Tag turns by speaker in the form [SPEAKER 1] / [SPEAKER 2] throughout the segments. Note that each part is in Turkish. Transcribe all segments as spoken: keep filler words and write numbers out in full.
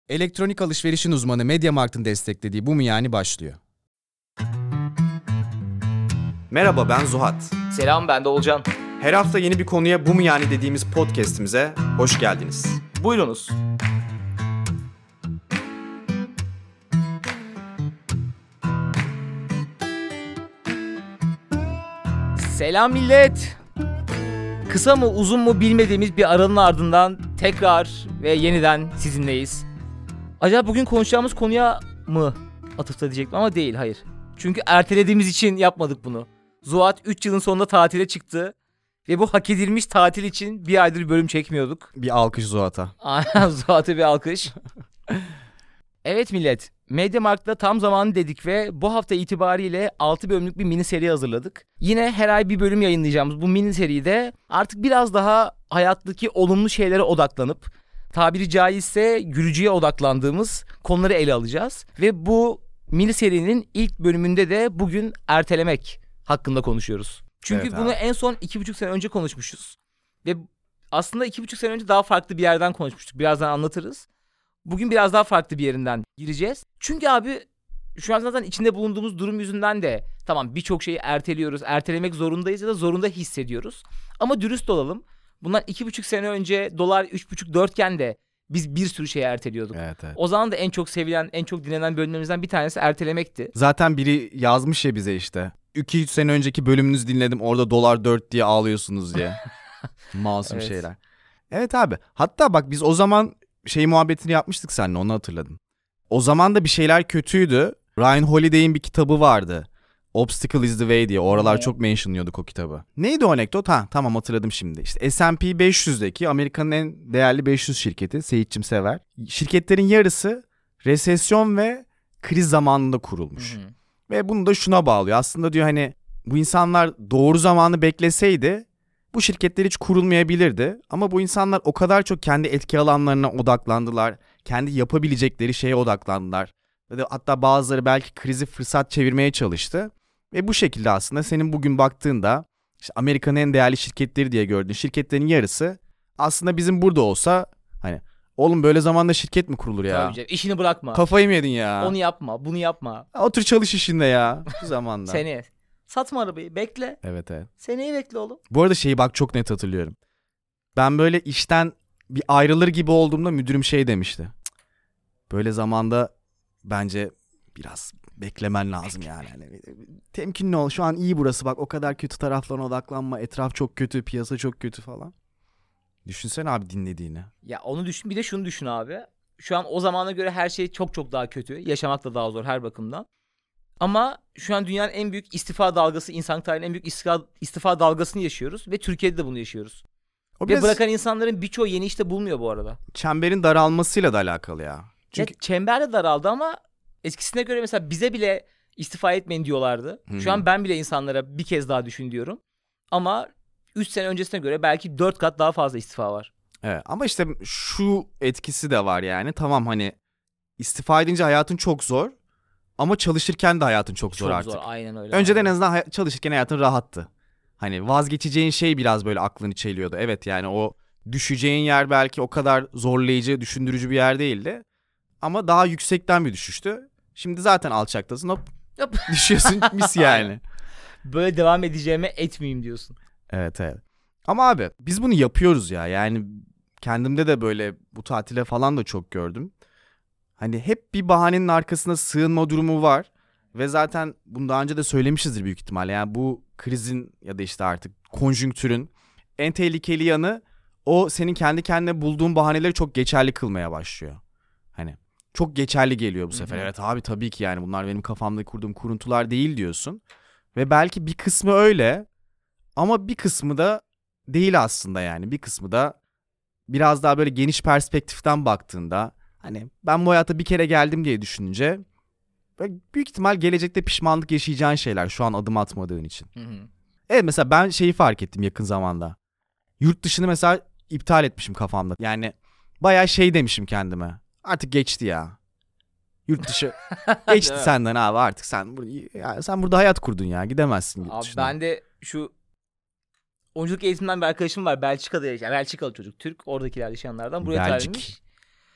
[SPEAKER 1] Elektronik alışverişin uzmanı MediaMarkt'ın desteklediği Bu Mu Yani başlıyor.
[SPEAKER 2] Merhaba, ben Zuhat.
[SPEAKER 3] Selam, ben de Olcan.
[SPEAKER 2] Her hafta yeni bir konuya Bu Mu Yani dediğimiz podcast'imize hoş geldiniz.
[SPEAKER 3] Buyurunuz. Selam millet. Kısa mı uzun mu bilmediğimiz bir aranın ardından tekrar ve yeniden sizinleyiz. Acaba bugün konuşacağımız konuya mı atıfta diyecektim ama değil, hayır. Çünkü ertelediğimiz için yapmadık bunu. Zuhat üç yılın sonunda tatile çıktı ve bu hak edilmiş tatil için bir aydır bölüm çekmiyorduk.
[SPEAKER 1] Bir alkış Zuhat'a.
[SPEAKER 3] Aynen, Zuhat'a bir alkış. Evet millet, MediaMarkt'ta tam zamanı dedik ve bu hafta itibariyle altı bölümlük bir mini seri hazırladık. Yine her ay bir bölüm yayınlayacağımız bu mini seride artık biraz daha hayattaki olumlu şeylere odaklanıp, tabiri caizse gülücüye odaklandığımız konuları ele alacağız. Ve bu mini serinin ilk bölümünde de bugün ertelemek hakkında konuşuyoruz. Çünkü
[SPEAKER 1] Evet,
[SPEAKER 3] bunu
[SPEAKER 1] abi.
[SPEAKER 3] en son iki buçuk sene önce konuşmuşuz. Ve aslında iki buçuk sene önce daha farklı bir yerden konuşmuştuk. Birazdan anlatırız. Bugün biraz daha farklı bir yerinden gireceğiz. Çünkü abi şu an zaten içinde bulunduğumuz durum yüzünden de tamam birçok şeyi erteliyoruz. Ertelemek zorundayız ya da zorunda hissediyoruz. Ama dürüst olalım. Bundan iki buçuk sene önce dolar üç buçuk dörtken de biz bir sürü şeyi erteliyorduk.
[SPEAKER 1] Evet, evet.
[SPEAKER 3] O zaman da en çok sevilen, en çok dinlenen bölümlerimizden bir tanesi ertelemekti.
[SPEAKER 1] Zaten biri yazmış ya bize işte. iki üç sene önceki bölümünüzü dinledim, orada dolar dört diye ağlıyorsunuz diye. Masum
[SPEAKER 3] Evet.
[SPEAKER 1] şeyler. Evet abi. Hatta bak biz o zaman şey muhabbetini yapmıştık seninle, onu hatırladım. O zaman da bir şeyler kötüydü. Ryan Holiday'in bir kitabı vardı. Obstacle is the Way diye. Oralar
[SPEAKER 3] Hmm.
[SPEAKER 1] çok mentionlıyorduk o kitabı. Neydi o anekdot? Ha tamam, hatırladım şimdi. İşte S and P beş yüzdeki Amerika'nın en değerli beş yüz şirketi. Seyitçim sever. Şirketlerin yarısı resesyon ve kriz zamanında kurulmuş.
[SPEAKER 3] Hı hı.
[SPEAKER 1] Ve bunu da şuna bağlıyor. Aslında diyor hani bu insanlar doğru zamanı bekleseydi bu şirketler hiç kurulmayabilirdi. Ama bu insanlar o kadar çok kendi etki alanlarına odaklandılar. Kendi yapabilecekleri şeye odaklandılar. Ve de hatta bazıları belki krizi fırsat çevirmeye çalıştı. Ve bu şekilde aslında senin bugün baktığında işte Amerika'nın en değerli şirketleri diye gördüğün şirketlerin yarısı aslında bizim burada olsa hani oğlum böyle zamanda şirket mi kurulur ya?
[SPEAKER 3] Tabii canım, işini bırakma.
[SPEAKER 1] Kafayı mı yedin ya?
[SPEAKER 3] Onu yapma, bunu yapma.
[SPEAKER 1] Otur çalış işinde ya bu zamanda.
[SPEAKER 3] Seneye. Satma arabayı, bekle.
[SPEAKER 1] Evet evet.
[SPEAKER 3] Seneyi bekle oğlum.
[SPEAKER 1] Bu arada şeyi bak çok net hatırlıyorum. Ben böyle işten bir ayrılır gibi olduğumda müdürüm şey demişti. "Cık, böyle zamanda bence biraz beklemen lazım yani. Hani temkinli ol, şu an iyi burası, bak o kadar kötü taraflarına odaklanma. Etraf çok kötü, piyasa çok kötü falan." Düşünsene abi dinlediğini.
[SPEAKER 3] Ya onu düşün, bir de şunu düşün abi. Şu an o zamana göre her şey çok çok daha kötü. Yaşamak da daha zor her bakımdan. Ama şu an dünyanın en büyük istifa dalgası, insan tarihinin en büyük istifa, istifa dalgasını yaşıyoruz. Ve Türkiye'de de bunu yaşıyoruz.
[SPEAKER 1] O
[SPEAKER 3] Ve
[SPEAKER 1] biraz
[SPEAKER 3] bırakan insanların birçoğu yeni işte bulmuyor bu arada.
[SPEAKER 1] çemberin daralmasıyla da alakalı ya. Çünkü
[SPEAKER 3] Ya, çember de daraldı ama eskisine göre mesela bize bile istifa etmeyin diyorlardı.
[SPEAKER 1] Hı hı.
[SPEAKER 3] Şu an ben bile insanlara bir kez daha düşün diyorum. Ama üç sene öncesine göre belki dört kat daha fazla istifa var.
[SPEAKER 1] evet, ama işte şu etkisi de var yani. Tamam hani istifa edince hayatın çok zor. Ama çalışırken de hayatın çok zor
[SPEAKER 3] Çok
[SPEAKER 1] artık.
[SPEAKER 3] zor, aynen öyle.
[SPEAKER 1] Önceden en
[SPEAKER 3] aynen.
[SPEAKER 1] azından hay- çalışırken hayatın rahattı. Hani vazgeçeceğin şey biraz böyle aklını çeliyordu. Evet yani o düşeceğin yer belki o kadar zorlayıcı, düşündürücü bir yer değildi. Ama daha yüksekten bir düşüştü. Şimdi zaten alçaktasın, hop
[SPEAKER 3] Hop.
[SPEAKER 1] düşüyorsun mis yani.
[SPEAKER 3] Böyle devam edeceğime etmeyeyim diyorsun.
[SPEAKER 1] Evet evet. Ama abi biz bunu yapıyoruz ya. Yani kendimde de böyle bu tatile falan da çok gördüm. Hani hep bir bahanenin arkasına sığınma durumu var. Ve zaten bunu daha önce de söylemişizdir büyük ihtimalle. Yani bu krizin ya da işte artık konjonktürün en tehlikeli yanı o senin kendi kendine bulduğun bahaneleri çok geçerli kılmaya başlıyor. Hani çok geçerli geliyor bu sefer.
[SPEAKER 3] Hı hı.
[SPEAKER 1] Evet abi tabii ki yani bunlar benim kafamda kurduğum kuruntular değil diyorsun. Ve belki bir kısmı öyle ama bir kısmı da değil aslında yani. Bir kısmı da biraz daha böyle geniş perspektiften baktığında hani ben bu hayata bir kere geldim diye düşününce büyük ihtimal gelecekte pişmanlık yaşayacağın şeyler şu an adım atmadığın için.
[SPEAKER 3] Hı hı.
[SPEAKER 1] Evet mesela ben şeyi fark ettim yakın zamanda. Yurt dışını mesela iptal etmişim kafamda. Yani bayağı şey demişim kendime. Artık geçti ya. Yurt dışı geçti
[SPEAKER 3] Değil mi?
[SPEAKER 1] senden abi, artık sen bur- ya sen burada hayat kurdun ya, gidemezsin yurt
[SPEAKER 3] Abi
[SPEAKER 1] dışına.
[SPEAKER 3] ben de şu oyunculuk eğitiminden bir arkadaşım var. Belçika'da yaşayan. Belçikalı çocuk. Türk. Oradakiler yaşayanlardan. Buraya
[SPEAKER 1] Belçik.
[SPEAKER 3] taşınmış.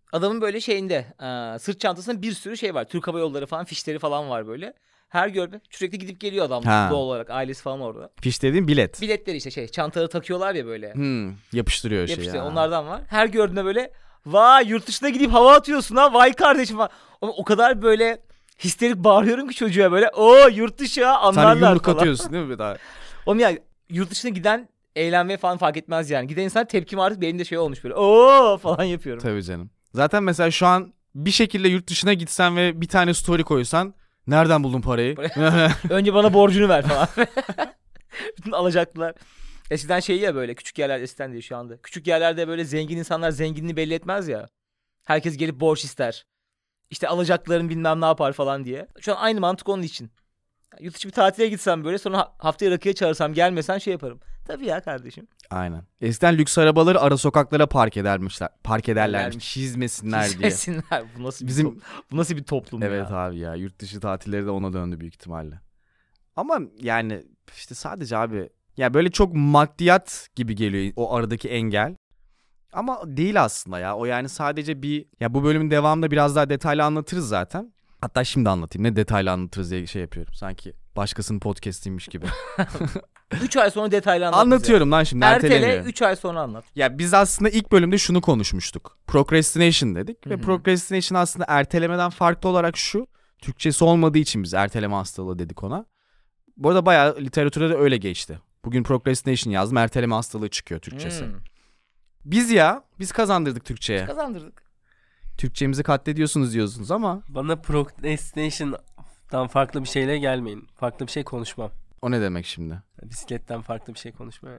[SPEAKER 3] Adamın böyle şeyinde e, sırt çantasında bir sürü şey var. Türk Hava Yolları falan fişleri falan var böyle. Her gördüğünde sürekli gidip geliyor adam
[SPEAKER 1] Ha.
[SPEAKER 3] doğal olarak. Ailesi falan orada.
[SPEAKER 1] Fiş dediğin bilet.
[SPEAKER 3] Biletleri işte şey çantaları takıyorlar ya böyle.
[SPEAKER 1] Hmm, yapıştırıyor şey
[SPEAKER 3] Yapıştı.
[SPEAKER 1] ya.
[SPEAKER 3] Onlardan var. Her gördüğünde böyle vay yurt dışına gidip hava atıyorsun ha vay kardeşim falan. O, o kadar böyle histerik bağırıyorum ki çocuğa böyle o yurt dışı ha
[SPEAKER 1] Sen
[SPEAKER 3] anlarlar
[SPEAKER 1] yumruk
[SPEAKER 3] falan.
[SPEAKER 1] atıyorsun değil mi bir daha?
[SPEAKER 3] Oğlum ya yurt dışına giden eğlenmeye falan fark etmez yani. Giden insan tepkim artık benim de şey olmuş böyle ooo falan yapıyorum.
[SPEAKER 1] Tabii canım. Zaten mesela şu an bir şekilde yurt dışına gitsen ve bir tane story koysan nereden buldun parayı?
[SPEAKER 3] Önce bana borcunu ver falan. Bütün alacaklılar. Eskiden şey ya böyle küçük yerler eskiden değil şu anda. Küçük yerlerde böyle zengin insanlar zenginliğini belli etmez ya. Herkes gelip borç ister. İşte alacakların bilmem ne yapar falan diye. Şu an aynı mantık onun için. Yurt dışı bir tatile gitsem böyle sonra haftaya rakıya çağırsam gelmesen şey yaparım. Tabii ya kardeşim.
[SPEAKER 1] Aynen. Eskiden lüks arabaları ara sokaklara park edermişler. Park ederlermiş.
[SPEAKER 3] Edermiş.
[SPEAKER 1] Çizmesinler diye.
[SPEAKER 3] Çizmesinler. Bu nasıl
[SPEAKER 1] Bizim-
[SPEAKER 3] bir, to- bu nasıl bir toplum
[SPEAKER 1] Evet
[SPEAKER 3] ya.
[SPEAKER 1] abi ya yurt dışı tatilleri de ona döndü büyük ihtimalle. Ama yani işte sadece abi ya böyle çok maddiyat gibi geliyor o aradaki engel. Ama değil aslında ya. O yani sadece bir ya bu bölümün devamında biraz daha detaylı anlatırız zaten. Hatta şimdi anlatayım. Ne detaylı anlatırız diye şey yapıyorum. Sanki başkasının podcast'iymiş gibi.
[SPEAKER 3] üç ay sonra detaylı anlat.
[SPEAKER 1] Anlatıyorum lan şimdi.
[SPEAKER 3] Ertele
[SPEAKER 1] ertelemiyorum.
[SPEAKER 3] üç ay sonra anlat.
[SPEAKER 1] Ya biz aslında ilk bölümde şunu konuşmuştuk. Procrastination dedik.
[SPEAKER 3] Hı
[SPEAKER 1] Ve
[SPEAKER 3] hı.
[SPEAKER 1] procrastination aslında ertelemeden farklı olarak şu. Türkçesi olmadığı için biz erteleme hastalığı dedik ona. Bu arada bayağı literatürde de öyle geçti. Bugün procrastination yazdım. Erteleme hastalığı çıkıyor Türkçesi.
[SPEAKER 3] Hmm.
[SPEAKER 1] Biz ya biz kazandırdık Türkçe'ye.
[SPEAKER 3] Kazandırdık.
[SPEAKER 1] Türkçemizi katlediyorsunuz diyorsunuz ama
[SPEAKER 4] Bana procrastination'dan farklı bir şeyle gelmeyin. Farklı bir şey konuşmam.
[SPEAKER 1] o ne demek şimdi?
[SPEAKER 4] Bisikletten farklı bir şey konuşmam.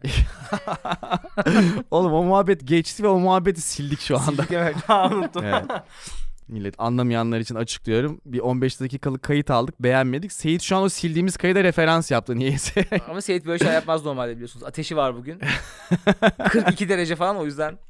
[SPEAKER 1] Oğlum o muhabbet geçti ve o muhabbeti sildik şu anda.
[SPEAKER 4] Unuttum.
[SPEAKER 1] Evet. Millet anlamayanlar için açıklıyorum. Bir on beş dakikalık kayıt aldık, beğenmedik. Seyit şu an o sildiğimiz kayıda referans yaptı niyeyse.
[SPEAKER 3] Ama Seyit böyle şey yapmaz normalde biliyorsunuz. Ateşi var bugün. kırk iki derece falan o yüzden.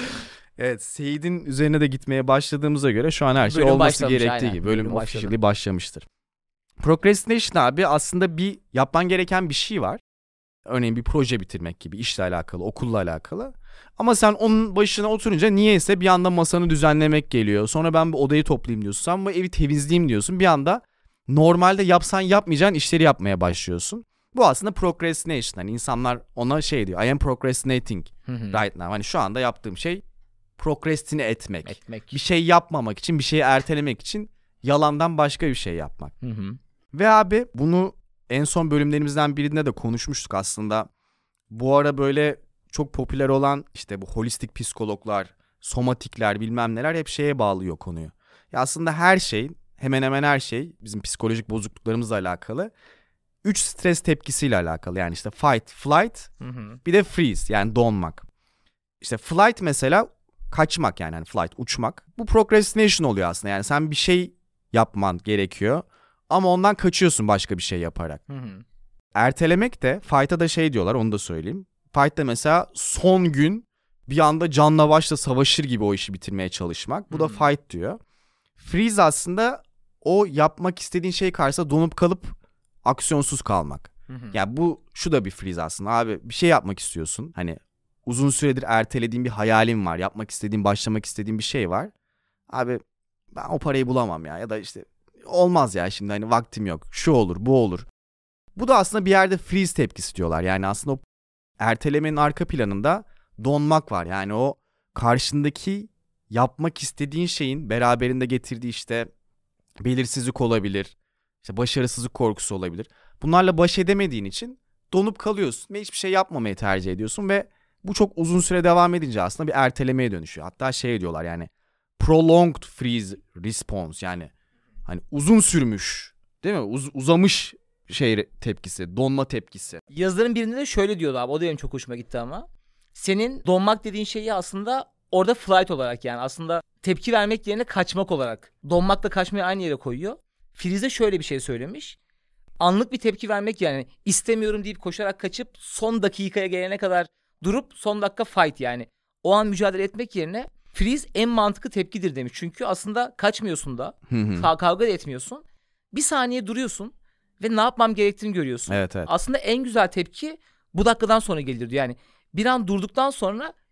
[SPEAKER 1] Evet, Seyit'in üzerine de gitmeye başladığımıza göre şu an her şey
[SPEAKER 3] Bölüm
[SPEAKER 1] olması
[SPEAKER 3] başlamış,
[SPEAKER 1] gerektiği
[SPEAKER 3] aynen.
[SPEAKER 1] gibi. Bölüm
[SPEAKER 3] Bölüm başladı.
[SPEAKER 1] officially başlamıştır. Procrastination abi aslında bir yapman gereken bir şey var. Örneğin bir proje bitirmek gibi, işle alakalı, okulla alakalı. Ama sen onun başına oturunca niyeyse bir anda masanı düzenlemek geliyor. Sonra ben bu odayı toplayayım diyorsun. Sen bu evi temizleyeyim diyorsun. Bir anda normalde yapsan yapmayacağın işleri yapmaya başlıyorsun. Bu aslında procrastination. Hani insanlar ona şey diyor. I am procrastinating right now. Hani şu anda yaptığım şey procrastine etmek.
[SPEAKER 3] Etmek.
[SPEAKER 1] Bir şey yapmamak için, bir şeyi ertelemek için yalandan başka bir şey yapmak.
[SPEAKER 3] Hı hı.
[SPEAKER 1] Ve abi bunu en son bölümlerimizden birinde de konuşmuştuk aslında. Bu ara böyle çok popüler olan işte bu holistik psikologlar, somatikler bilmem neler hep şeye bağlıyor konuyu. Ya aslında her şey, hemen hemen her şey bizim psikolojik bozukluklarımızla alakalı. Üç stres tepkisiyle alakalı. Yani işte fight, flight,
[SPEAKER 3] Hı hı.
[SPEAKER 1] bir de freeze yani donmak. İşte flight mesela kaçmak yani hani flight uçmak. Bu procrastination oluyor aslında. Yani sen bir şey yapman gerekiyor ama ondan kaçıyorsun başka bir şey yaparak.
[SPEAKER 3] Hı hı.
[SPEAKER 1] Ertelemek de fight'a da şey diyorlar onu da söyleyeyim. Fight'ta mesela son gün bir anda canla başla savaşır gibi o işi bitirmeye çalışmak. Bu da
[SPEAKER 3] Hı hı.
[SPEAKER 1] fight diyor. Freeze aslında o yapmak istediğin şey karşısında donup kalıp aksiyonsuz kalmak.
[SPEAKER 3] Hı hı.
[SPEAKER 1] Ya bu şu da bir freeze aslında abi bir şey yapmak istiyorsun. Hani uzun süredir ertelediğin bir hayalin var. Yapmak istediğin, başlamak istediğin bir şey var. Abi ben o parayı bulamam ya ya da işte olmaz ya şimdi hani vaktim yok. Şu olur, bu olur. Bu da aslında bir yerde freeze tepkisi diyorlar. Yani aslında o ertelemenin arka planında donmak var. Yani o karşındaki yapmak istediğin şeyin beraberinde getirdiği işte belirsizlik olabilir. İşte başarısızlık korkusu olabilir. Bunlarla baş edemediğin için donup kalıyorsun ve hiçbir şey yapmamayı tercih ediyorsun ve bu çok uzun süre devam edince aslında bir ertelemeye dönüşüyor. Hatta şey diyorlar yani prolonged freeze response yani hani uzun sürmüş değil mi? Uz- uzamış şey tepkisi, donma tepkisi.
[SPEAKER 3] Yazıların birinde de şöyle diyordu abi. O da benim çok hoşuma gitti ama. Senin donmak dediğin şeyi aslında orada flight olarak yani aslında tepki vermek yerine kaçmak olarak. Donmakla kaçmayı aynı yere koyuyor. Freeze şöyle bir şey söylemiş. Anlık bir tepki vermek yani istemiyorum deyip koşarak kaçıp son dakikaya gelene kadar durup son dakika fight yani. O an mücadele etmek yerine freeze en mantıklı tepkidir demiş. Çünkü aslında kaçmıyorsun da ka- kavga da etmiyorsun. Bir saniye duruyorsun ve ne yapmam gerektiğini görüyorsun.
[SPEAKER 1] Evet evet.
[SPEAKER 3] Aslında en güzel tepki bu dakikadan sonra gelir diyor. Yani bir an durduktan sonra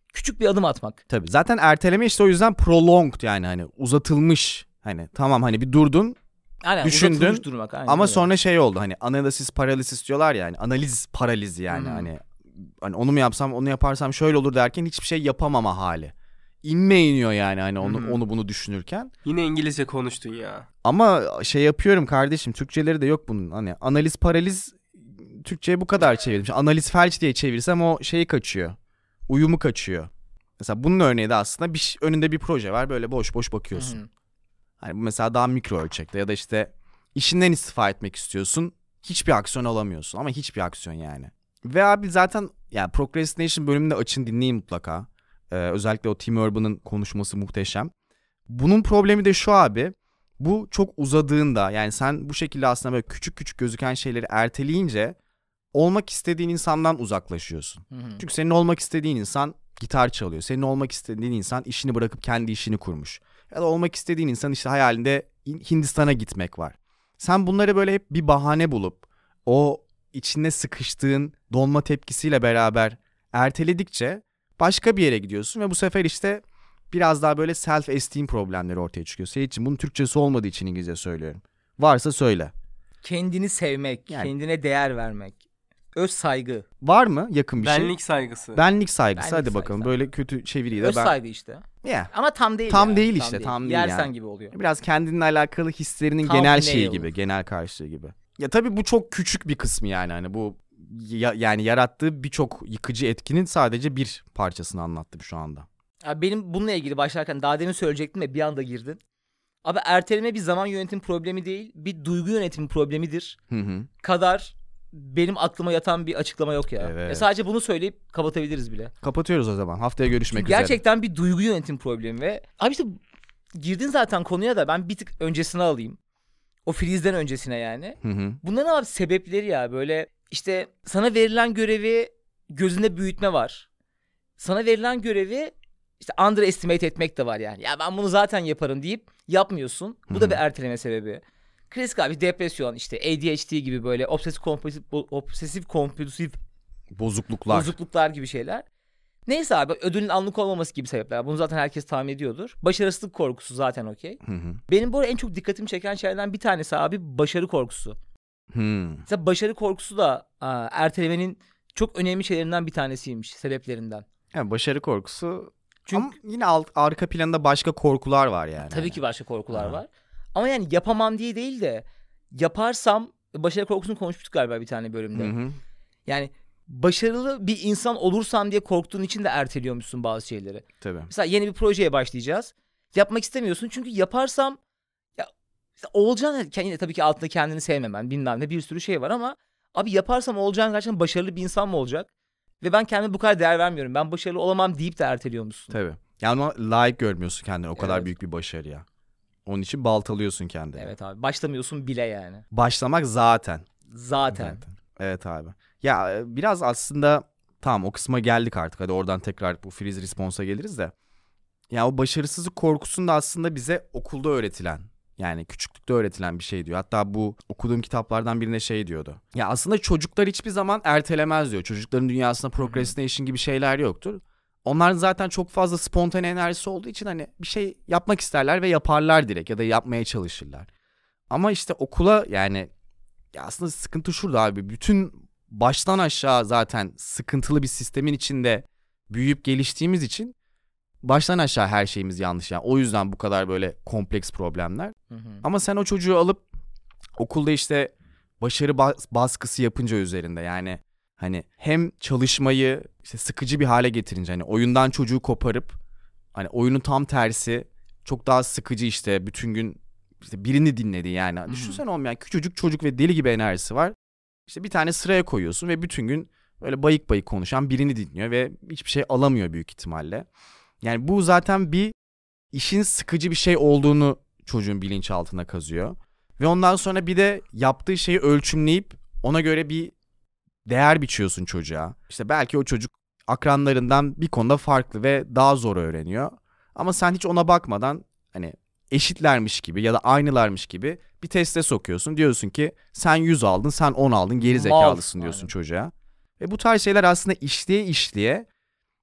[SPEAKER 3] küçük bir adım atmak.
[SPEAKER 1] Tabii zaten erteleme işte o yüzden prolonged, yani hani uzatılmış. Hani tamam, hani bir durdun
[SPEAKER 3] Aynen,
[SPEAKER 1] düşündün
[SPEAKER 3] uzatılmış durmak. Aynen
[SPEAKER 1] ama
[SPEAKER 3] öyle.
[SPEAKER 1] sonra şey oldu, hani analisis paralisis diyorlar ya, yani analiz paralizi yani
[SPEAKER 3] Hmm.
[SPEAKER 1] hani, hani onu mu yapsam onu yaparsam şöyle olur derken hiçbir şey yapamama hali. İnme iniyor yani hani onu
[SPEAKER 3] Hı-hı.
[SPEAKER 1] onu bunu düşünürken.
[SPEAKER 4] Yine İngilizce konuştun ya.
[SPEAKER 1] Ama şey yapıyorum kardeşim, Türkçeleri de yok bunun. Hani analiz paraliz Türkçe'ye bu kadar çevirdim. Şimdi analiz felç diye çevirsem o şeyi kaçıyor. Uyumu kaçıyor. Mesela bunun örneği de aslında bir ş- önünde bir proje var, böyle boş boş bakıyorsun.
[SPEAKER 3] Hı hı.
[SPEAKER 1] Hani bu mesela daha mikro ölçekte, ya da işte işinden istifa etmek istiyorsun. Hiçbir aksiyon alamıyorsun ama hiçbir aksiyon yani. Ve abi zaten yani Procrastination bölümünde açın, dinleyin mutlaka. Ee, özellikle o Tim Urban'ın konuşması muhteşem. Bunun problemi de şu abi. Bu çok uzadığında, yani sen bu şekilde aslında böyle küçük küçük gözüken şeyleri erteleyince olmak istediğin insandan uzaklaşıyorsun.
[SPEAKER 3] Hı hı.
[SPEAKER 1] Çünkü senin olmak istediğin insan gitar çalıyor. Senin olmak istediğin insan işini bırakıp kendi işini kurmuş. Ya da olmak istediğin insan işte hayalinde Hindistan'a gitmek var. Sen bunları böyle hep bir bahane bulup o içinde sıkıştığın donma tepkisiyle beraber erteledikçe başka bir yere gidiyorsun ve bu sefer işte biraz daha böyle self esteem problemleri ortaya çıkıyor. Senin için bunun Türkçesi olmadığı için İngilizce söylüyorum. Varsa söyle.
[SPEAKER 3] Kendini sevmek,
[SPEAKER 1] Yani-
[SPEAKER 3] kendine değer vermek, öz saygı.
[SPEAKER 1] Var mı yakın bir şey?
[SPEAKER 4] Benlik saygısı.
[SPEAKER 1] Benlik saygısı.
[SPEAKER 3] Benlik
[SPEAKER 1] Hadi bakalım.
[SPEAKER 3] saygısı.
[SPEAKER 1] Böyle kötü çeviriyi de
[SPEAKER 3] Öz
[SPEAKER 1] ben...
[SPEAKER 3] saygı işte.
[SPEAKER 1] Yeah.
[SPEAKER 3] Ama tam değil
[SPEAKER 1] Tam
[SPEAKER 3] yani.
[SPEAKER 1] değil işte, tam değil
[SPEAKER 3] Yersen
[SPEAKER 1] yani.
[SPEAKER 3] gibi oluyor.
[SPEAKER 1] Biraz kendinle alakalı hislerinin
[SPEAKER 3] Tam
[SPEAKER 1] genel
[SPEAKER 3] ne
[SPEAKER 1] şeyi
[SPEAKER 3] yıl?
[SPEAKER 1] gibi, genel karşılığı gibi. Ya tabii bu çok küçük bir kısmı yani, hani bu ya- yani yarattığı birçok yıkıcı etkinin sadece bir parçasını anlattım şu anda.
[SPEAKER 3] Abi benim bununla ilgili başlarken daha demin söyleyecektim de bir anda girdin. Abi erteleme bir zaman yönetim problemi değil, bir duygu yönetimi problemidir.
[SPEAKER 1] Hı hı.
[SPEAKER 3] Kadar benim aklıma yatan bir açıklama yok ya.
[SPEAKER 1] Evet.
[SPEAKER 3] Ya sadece bunu söyleyip kapatabiliriz bile.
[SPEAKER 1] Kapatıyoruz o zaman. Haftaya görüşmek
[SPEAKER 3] Çünkü
[SPEAKER 1] üzere.
[SPEAKER 3] gerçekten bir duygu yönetim problemi ve abi işte girdin zaten konuya da ben bir tık öncesine alayım. O Freeze'den öncesine yani.
[SPEAKER 1] Hı hı.
[SPEAKER 3] Bunların abi sebepleri ya böyle işte sana verilen görevi gözünde büyütme var. Sana verilen görevi işte underestimate etmek de var yani. Ya ben bunu zaten yaparım deyip yapmıyorsun. Bu
[SPEAKER 1] Hı
[SPEAKER 3] da
[SPEAKER 1] hı.
[SPEAKER 3] bir erteleme sebebi. Klasik abi depresyon, işte A D H D gibi böyle obsesif kompulsif obsesif kompulsif
[SPEAKER 1] Bozukluklar.
[SPEAKER 3] bozukluklar gibi şeyler. Neyse abi, ödülün anlık olmaması gibi sebepler. Bunu zaten herkes tahmin ediyordur. Başarısızlık korkusu zaten okey.
[SPEAKER 1] Hı hı.
[SPEAKER 3] Benim bu arada en çok dikkatimi çeken şeylerden bir tanesi abi başarı korkusu.
[SPEAKER 1] Hı.
[SPEAKER 3] Mesela başarı korkusu da aa, ertelemenin çok önemli şeylerinden bir tanesiymiş, sebeplerinden.
[SPEAKER 1] Yani başarı korkusu.
[SPEAKER 3] Çünkü
[SPEAKER 1] Ama yine alt, arka planda başka korkular var yani.
[SPEAKER 3] tabii
[SPEAKER 1] Hani.
[SPEAKER 3] ki başka korkular
[SPEAKER 1] Ha.
[SPEAKER 3] var. Ama yani yapamam diye değil de yaparsam, başarı korkusunu konuşmuştuk galiba bir tane bölümde.
[SPEAKER 1] Hı hı.
[SPEAKER 3] Yani başarılı bir insan olursam diye korktuğun için de erteliyormuşsun bazı şeyleri.
[SPEAKER 1] Tabii.
[SPEAKER 3] Mesela yeni bir projeye başlayacağız. Yapmak istemiyorsun çünkü yaparsam ya işte olacağını, yine tabii ki altında kendini sevmemen bilmem ne bir sürü şey var ama abi yaparsam olacağın gerçekten başarılı bir insan mı olacak? Ve ben kendime bu kadar değer vermiyorum. Ben başarılı olamam deyip de erteliyormuşsun.
[SPEAKER 1] Tabii. Yani ona layık görmüyorsun kendini, o kadar
[SPEAKER 3] Evet.
[SPEAKER 1] büyük bir başarıya. Onun için baltalıyorsun kendini.
[SPEAKER 3] Evet abi, başlamıyorsun bile yani.
[SPEAKER 1] Başlamak zaten.
[SPEAKER 3] Zaten.
[SPEAKER 1] Zaten. Evet abi. Ya e, biraz aslında tamam, o kısma geldik artık. Hadi oradan tekrar bu freeze response'a geliriz de. Ya o başarısızlık korkusunu da aslında bize okulda öğretilen, yani küçüklükte öğretilen bir şey diyor. Hatta bu okuduğum kitaplardan birine şey diyordu. Ya aslında çocuklar hiçbir zaman ertelemez diyor. Çocukların dünyasında procrastination gibi şeyler yoktur. Onlar zaten çok fazla spontane enerjisi olduğu için hani bir şey yapmak isterler ve yaparlar direkt, ya da yapmaya çalışırlar. Ama işte okula yani, ya aslında sıkıntı şurada abi. Bütün baştan aşağı zaten sıkıntılı bir sistemin içinde büyüyüp geliştiğimiz için baştan aşağı her şeyimiz yanlış yani. O yüzden bu kadar böyle kompleks problemler.
[SPEAKER 3] Hı hı.
[SPEAKER 1] Ama sen o çocuğu alıp okulda işte başarı bas- baskısı yapınca üzerinde, yani hani hem çalışmayı işte sıkıcı bir hale getirince, hani oyundan çocuğu koparıp hani oyunun tam tersi çok daha sıkıcı, işte bütün gün işte birini dinledi yani.
[SPEAKER 3] Hı-hı.
[SPEAKER 1] Düşünsene oğlum, yani küçücük çocuk ve deli gibi enerjisi var. İşte bir tane sıraya koyuyorsun ve bütün gün böyle bayık bayık konuşan birini dinliyor ve hiçbir şey alamıyor büyük ihtimalle. Yani bu zaten bir işin sıkıcı bir şey olduğunu çocuğun bilinçaltına kazıyor. Ve ondan sonra bir de yaptığı şeyi ölçümleyip ona göre bir değer biçiyorsun çocuğa. İşte belki o çocuk akranlarından bir konuda farklı ve daha zor öğreniyor. Ama sen hiç ona bakmadan hani eşitlermiş gibi ya da aynılarmış gibi bir teste sokuyorsun. Diyorsun ki sen yüz aldın, sen on aldın, geri zekalısın
[SPEAKER 3] Mal.
[SPEAKER 1] diyorsun
[SPEAKER 3] Aynen.
[SPEAKER 1] çocuğa. Ve bu tarz şeyler aslında işleye işleye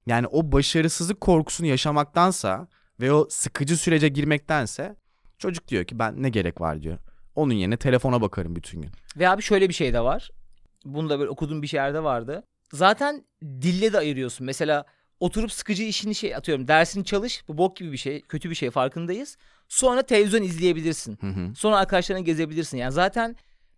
[SPEAKER 1] Yani o başarısızlık korkusunu yaşamaktansa ve o sıkıcı sürece girmektense çocuk diyor ki ben ne gerek var diyor. Onun yerine telefona bakarım bütün gün.
[SPEAKER 3] Ve abi şöyle bir şey de var. Bunu da böyle okuduğum bir yerde vardı. Zaten dille de ayırıyorsun. Mesela oturup sıkıcı işini şey atıyorum. Dersini çalış. Bu bok gibi bir şey. Kötü bir şey, farkındayız. Sonra televizyon izleyebilirsin.
[SPEAKER 1] Hı hı.
[SPEAKER 3] Sonra arkadaşlarına gezebilirsin. Yani zaten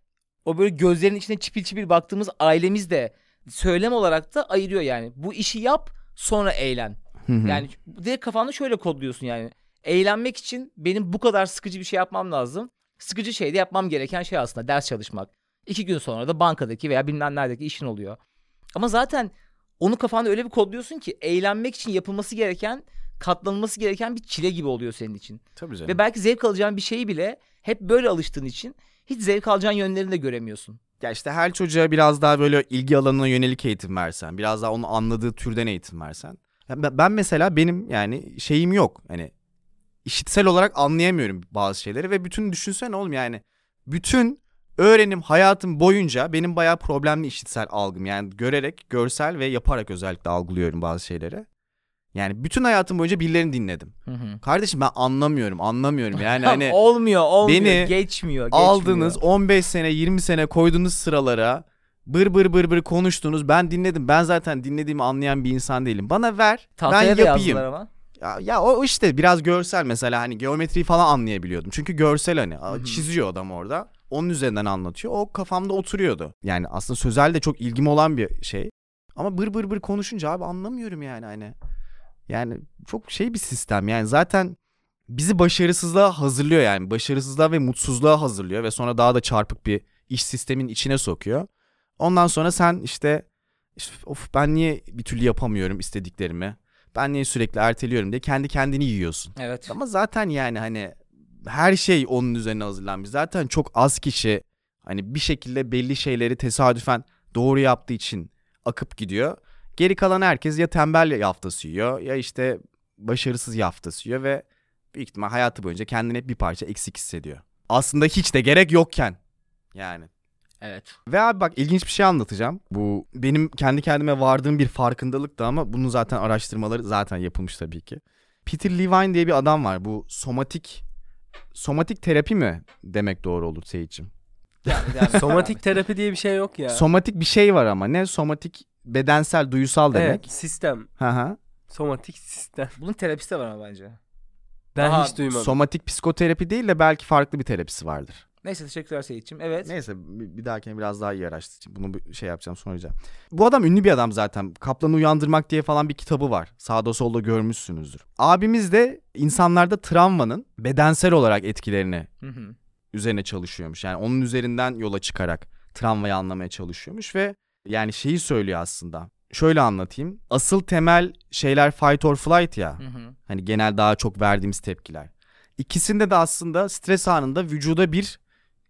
[SPEAKER 3] o böyle gözlerinin içine çipil çipil baktığımız ailemiz de söylem olarak da ayırıyor yani. Bu işi yap, sonra eğlen.
[SPEAKER 1] Hı hı.
[SPEAKER 3] Yani direkt kafanda şöyle kodluyorsun yani. Eğlenmek için benim bu kadar sıkıcı bir şey yapmam lazım. Sıkıcı şey de yapmam gereken şey aslında ders çalışmak. İki gün sonra da bankadaki veya bilmem neredeki işin oluyor. Ama zaten onu kafanda öyle bir kodluyorsun ki eğlenmek için yapılması gereken, katlanılması gereken bir çile gibi oluyor senin için.
[SPEAKER 1] Tabii canım.
[SPEAKER 3] Ve belki zevk alacağın bir şeyi bile hep böyle alıştığın için hiç zevk alacağın yönlerini de göremiyorsun.
[SPEAKER 1] Ya işte her çocuğa biraz daha böyle ilgi alanına yönelik eğitim versen, biraz daha onun anladığı türden eğitim versen. Ya ben mesela benim yani şeyim yok. Hani işitsel olarak anlayamıyorum bazı şeyleri ve bütün düşünsene oğlum yani bütün öğrenim hayatım boyunca benim bayağı problemli işitsel algım. Yani görerek, görsel ve yaparak özellikle algılıyorum bazı şeyleri. Yani bütün hayatım boyunca birilerini dinledim.
[SPEAKER 3] Hı hı.
[SPEAKER 1] Kardeşim ben anlamıyorum, anlamıyorum. Yani hani
[SPEAKER 3] olmuyor, olmuyor,
[SPEAKER 1] beni
[SPEAKER 3] geçmiyor, geçmiyor.
[SPEAKER 1] aldınız on beş sene, yirmi sene koyduğunuz sıralara bır bır bır bır konuştunuz. Ben dinledim. Ben zaten dinlediğimi anlayan bir insan değilim. Bana ver,
[SPEAKER 3] Tahtaya
[SPEAKER 1] ben
[SPEAKER 3] da
[SPEAKER 1] yapayım.
[SPEAKER 3] yazdılar ama.
[SPEAKER 1] Ya, ya o işte biraz görsel mesela hani geometriyi falan anlayabiliyordum. Çünkü görsel hani
[SPEAKER 3] Hı-hı.
[SPEAKER 1] çiziyor adam orada. Onun üzerinden anlatıyor. O kafamda oturuyordu. Yani aslında sözel de çok ilgim olan bir şey. Ama bır bır bır konuşunca abi anlamıyorum yani hani. Yani çok şey bir sistem yani zaten bizi başarısızlığa hazırlıyor yani. Başarısızlığa ve mutsuzluğa hazırlıyor ve sonra daha da çarpık bir iş sistemin içine sokuyor. Ondan sonra sen işte, işte of ben niye bir türlü yapamıyorum istediklerimi? Ben niye sürekli erteliyorum diye kendi kendini yiyorsun.
[SPEAKER 3] Evet.
[SPEAKER 1] Ama zaten yani hani her şey onun üzerine hazırlanmış. Zaten çok az kişi hani bir şekilde belli şeyleri tesadüfen doğru yaptığı için akıp gidiyor. Geri kalan herkes ya tembel yaftası yiyor ya işte başarısız yaftası yiyor ve büyük ihtimal hayatı boyunca kendini hep bir parça eksik hissediyor. Aslında hiç de gerek yokken yani.
[SPEAKER 3] Evet.
[SPEAKER 1] Ve abi bak ilginç bir şey anlatacağım. Bu benim kendi kendime vardığım bir farkındalıktı ama bunun zaten araştırmaları zaten yapılmış tabii ki. Peter Levine diye bir adam var. Bu somatik somatik terapi mi demek doğru olur Seyit'ciğim?
[SPEAKER 3] Yani, yani,
[SPEAKER 4] Somatik terapi diye bir şey yok ya.
[SPEAKER 1] Somatik bir şey var ama ne? Somatik bedensel, duysal demek.
[SPEAKER 4] Evet, sistem.
[SPEAKER 1] Hı hı.
[SPEAKER 4] Somatik sistem.
[SPEAKER 3] Bunun terapisi de var ama bence.
[SPEAKER 4] Ben
[SPEAKER 3] Aha,
[SPEAKER 4] hiç duymadım.
[SPEAKER 1] Somatik psikoterapi değil de belki farklı bir terapisi vardır.
[SPEAKER 3] Neyse teşekkürler Seyit'ciğim. Evet.
[SPEAKER 1] Neyse bir, bir dahakine biraz daha iyi araştıracağım. Bunu bir şey yapacağım soracağım. Bu adam ünlü bir adam zaten. Kaplanı Uyandırmak diye falan bir kitabı var. Sağda solda görmüşsünüzdür. Abimiz de insanlarda travmanın bedensel olarak etkilerini
[SPEAKER 3] Hı hı.
[SPEAKER 1] üzerine çalışıyormuş. Yani onun üzerinden yola çıkarak travmayı anlamaya çalışıyormuş ve yani şeyi söylüyor aslında. Şöyle anlatayım. Asıl temel şeyler fight or flight ya.
[SPEAKER 3] Hı hı.
[SPEAKER 1] Hani genel daha çok verdiğimiz tepkiler. İkisinde de aslında stres anında vücuda bir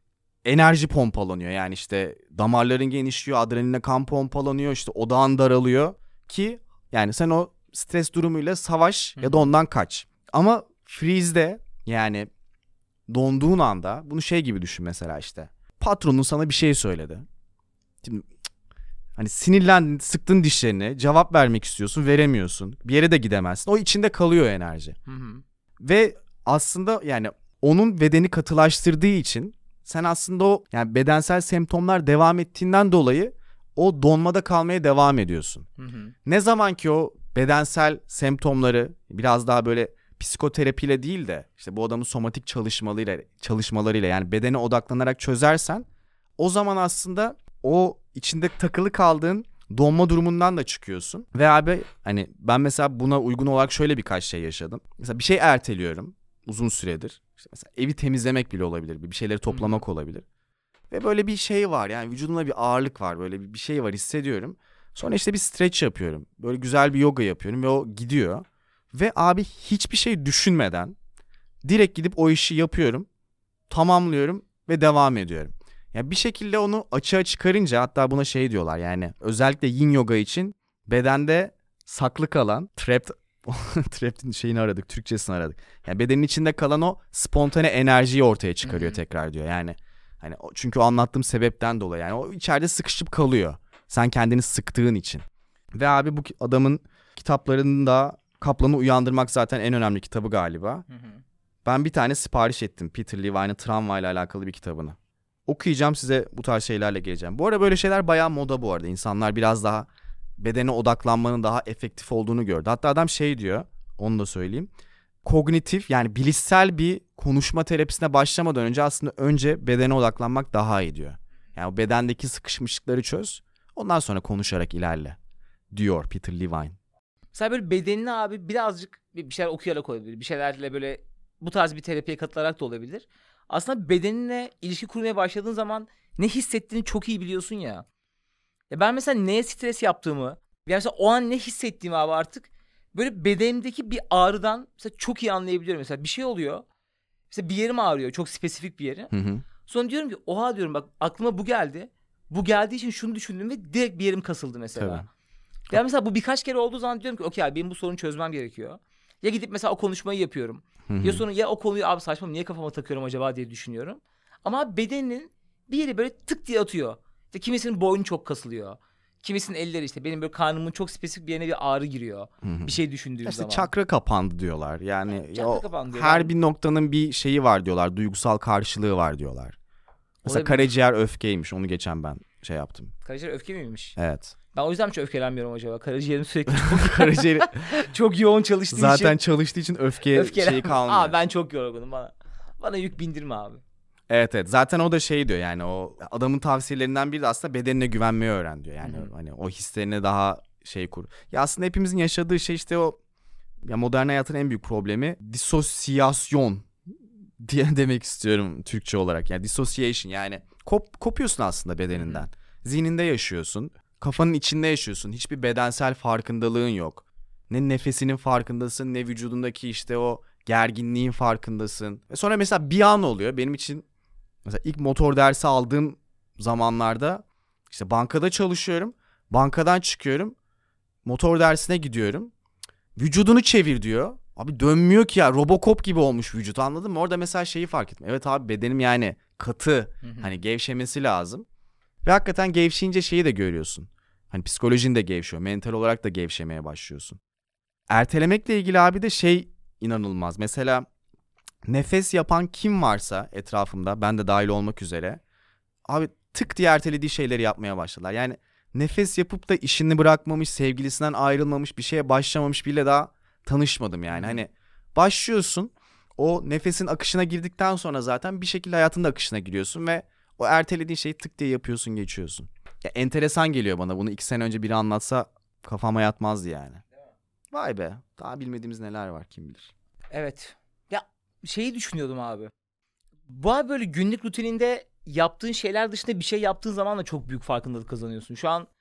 [SPEAKER 1] enerji pompalanıyor. Yani işte damarların genişliyor, adrenaline kan pompalanıyor, işte odağın daralıyor ki yani sen o stres durumuyla savaş ya da ondan kaç. Ama freeze'de yani donduğun anda bunu şey gibi düşün mesela işte. Patronun sana bir şey söyledi. Şimdi hani sinirlendin, sıktın dişlerini, cevap vermek istiyorsun, veremiyorsun. Bir yere de gidemezsin. O içinde kalıyor enerji.
[SPEAKER 3] Hı hı.
[SPEAKER 1] Ve aslında yani onun bedeni katılaştırdığı için sen aslında o yani bedensel semptomlar devam ettiğinden dolayı o donmada kalmaya devam ediyorsun.
[SPEAKER 3] Hı hı.
[SPEAKER 1] Ne zaman ki o bedensel semptomları biraz daha böyle psikoterapiyle değil de işte bu adamın somatik çalışmalarıyla çalışmalarıyla yani bedene odaklanarak çözersen o zaman aslında o içinde takılı kaldığın donma durumundan da çıkıyorsun. Ve abi hani ben mesela buna uygun olarak şöyle birkaç şey yaşadım. Mesela bir şey erteliyorum uzun süredir. İşte mesela evi temizlemek bile olabilir. Bir şeyleri toplamak hmm. olabilir. Ve böyle bir şey var yani vücudumda bir ağırlık var. Böyle bir şey var hissediyorum. Sonra işte bir stretch yapıyorum. Böyle güzel bir yoga yapıyorum ve o gidiyor. Ve abi hiçbir şey düşünmeden direkt gidip o işi yapıyorum. Tamamlıyorum ve devam ediyorum. Yani bir şekilde onu açığa çıkarınca hatta buna şey diyorlar yani özellikle yin yoga için bedende saklı kalan trapped trapped'in şeyini aradık, Türkçesini aradık. Yani bedenin içinde kalan o spontane enerjiyi ortaya çıkarıyor tekrar diyor. Yani hani çünkü o anlattığım sebepten dolayı yani o içeride sıkışıp kalıyor. Sen kendini sıktığın için. Ve abi bu adamın kitaplarında Kaplan'ı Uyandırmak zaten en önemli kitabı galiba.
[SPEAKER 3] Hı hı.
[SPEAKER 1] Ben bir tane sipariş ettim. Peter Levine'ın tramvayla alakalı bir kitabını. Okuyacağım, size bu tarz şeylerle geleceğim. Bu arada böyle şeyler bayağı moda bu arada. İnsanlar biraz daha bedene odaklanmanın daha efektif olduğunu gördü. Hatta adam şey diyor, onu da söyleyeyim. Kognitif, yani bilişsel bir konuşma terapisine başlamadan önce aslında önce bedene odaklanmak daha iyi diyor. Yani o bedendeki sıkışmışlıkları çöz. Ondan sonra konuşarak ilerle diyor Peter Levine.
[SPEAKER 3] Mesela böyle bedenini abi birazcık bir şeyler okuyarak olabilir. Bir şeylerle böyle bu tarz bir terapiye katılarak da olabilir. Aslında bedeninle ilişki kurmaya başladığın zaman ne hissettiğini çok iyi biliyorsun ya. Ya ben mesela neye stres yaptığımı, yani mesela o an ne hissettiğimi abi artık böyle bedenimdeki bir ağrıdan mesela çok iyi anlayabiliyorum. Mesela bir şey oluyor. Mesela bir yerim ağrıyor, çok spesifik bir yeri.
[SPEAKER 1] Hı hı.
[SPEAKER 3] Sonra diyorum ki oha diyorum, bak aklıma bu geldi. Bu geldiği için şunu düşündüm ve direkt bir yerim kasıldı mesela.
[SPEAKER 1] Tabii.
[SPEAKER 3] Ya mesela bu birkaç kere olduğu zaman diyorum ki okey abi benim bu sorunu çözmem gerekiyor. Ya gidip mesela o konuşmayı yapıyorum.
[SPEAKER 1] Hı hı.
[SPEAKER 3] Ya sonra ya o konuyu abi saçma niye kafama takıyorum acaba diye düşünüyorum. Ama abi bedeninin bir yeri böyle tık diye atıyor. İşte kimisinin boynu çok kasılıyor. Kimisinin elleri, işte benim böyle karnımın çok spesifik bir yerine bir ağrı giriyor.
[SPEAKER 1] Hı hı.
[SPEAKER 3] Bir şey düşündüğüm
[SPEAKER 1] İşte
[SPEAKER 3] zaman.
[SPEAKER 1] çakra kapandı diyorlar. Yani
[SPEAKER 3] Çakra
[SPEAKER 1] o
[SPEAKER 3] kapandı diyorlar.
[SPEAKER 1] her bir noktanın bir şeyi var diyorlar. Duygusal karşılığı var diyorlar. Mesela
[SPEAKER 3] Olabilir.
[SPEAKER 1] karaciğer öfkeymiş. Onu geçen ben şey yaptım.
[SPEAKER 3] Karaciğer öfke miymiş?
[SPEAKER 1] Evet.
[SPEAKER 3] Ben o yüzden mi çok öfkelenmiyorum acaba? Karaciğerim sürekli çok,
[SPEAKER 1] Karaciğeri
[SPEAKER 3] çok yoğun çalıştığı
[SPEAKER 1] zaten
[SPEAKER 3] için.
[SPEAKER 1] çalıştığı için öfke
[SPEAKER 3] Öfkelen-
[SPEAKER 1] şeyi kalmıyor.
[SPEAKER 3] Aa ben çok yorgunum, bana. Bana yük bindirme abi.
[SPEAKER 1] Evet evet. Zaten o da şey diyor, yani o adamın tavsiyelerinden biri de aslında bedenine güvenmeyi öğren diyor. Yani
[SPEAKER 3] Hı hı.
[SPEAKER 1] hani o hislerine daha şey kur. Ya aslında hepimizin yaşadığı şey işte o, ya modern hayatın en büyük problemi disosyasyon diye demek istiyorum Türkçe olarak. Yani dissociation, yani kop, kopuyorsun aslında bedeninden.
[SPEAKER 3] Hı
[SPEAKER 1] Zihninde yaşıyorsun. Kafanın içinde yaşıyorsun. Hiçbir bedensel farkındalığın yok. Ne nefesinin farkındasın, ne vücudundaki işte o gerginliğin farkındasın. Ve sonra mesela bir an oluyor. Benim için mesela ilk motor dersi aldığım zamanlarda işte bankada çalışıyorum. Bankadan çıkıyorum. Motor dersine gidiyorum. Vücudunu çevir diyor. Abi dönmüyor ki ya. Robocop gibi olmuş vücut, anladın mı? Orada mesela şeyi fark ettim. Evet abi bedenim yani katı.
[SPEAKER 3] Hı hı.
[SPEAKER 1] Hani gevşemesi lazım. Ve hakikaten gevşeyince şeyi de görüyorsun. Hani psikolojin de gevşiyor. Mental olarak da gevşemeye başlıyorsun. Ertelemekle ilgili abi de şey inanılmaz. Mesela nefes yapan kim varsa etrafımda, ben de dahil olmak üzere, abi tık diye ertelediği şeyleri yapmaya başladılar. Yani nefes yapıp da işini bırakmamış, sevgilisinden ayrılmamış, bir şeye başlamamış bile daha tanışmadım yani. Hani başlıyorsun, o nefesin akışına girdikten sonra zaten bir şekilde hayatın da akışına giriyorsun ve o ertelediğin şeyi tık diye yapıyorsun, geçiyorsun. Ya enteresan geliyor bana, bunu iki sene önce biri anlatsa kafama yatmazdı yani. Vay be, daha bilmediğimiz neler var kim bilir.
[SPEAKER 3] Evet. Ya şeyi düşünüyordum abi. Bu abi böyle günlük rutininde yaptığın şeyler dışında bir şey yaptığın zaman da çok büyük farkındalık kazanıyorsun. Şu an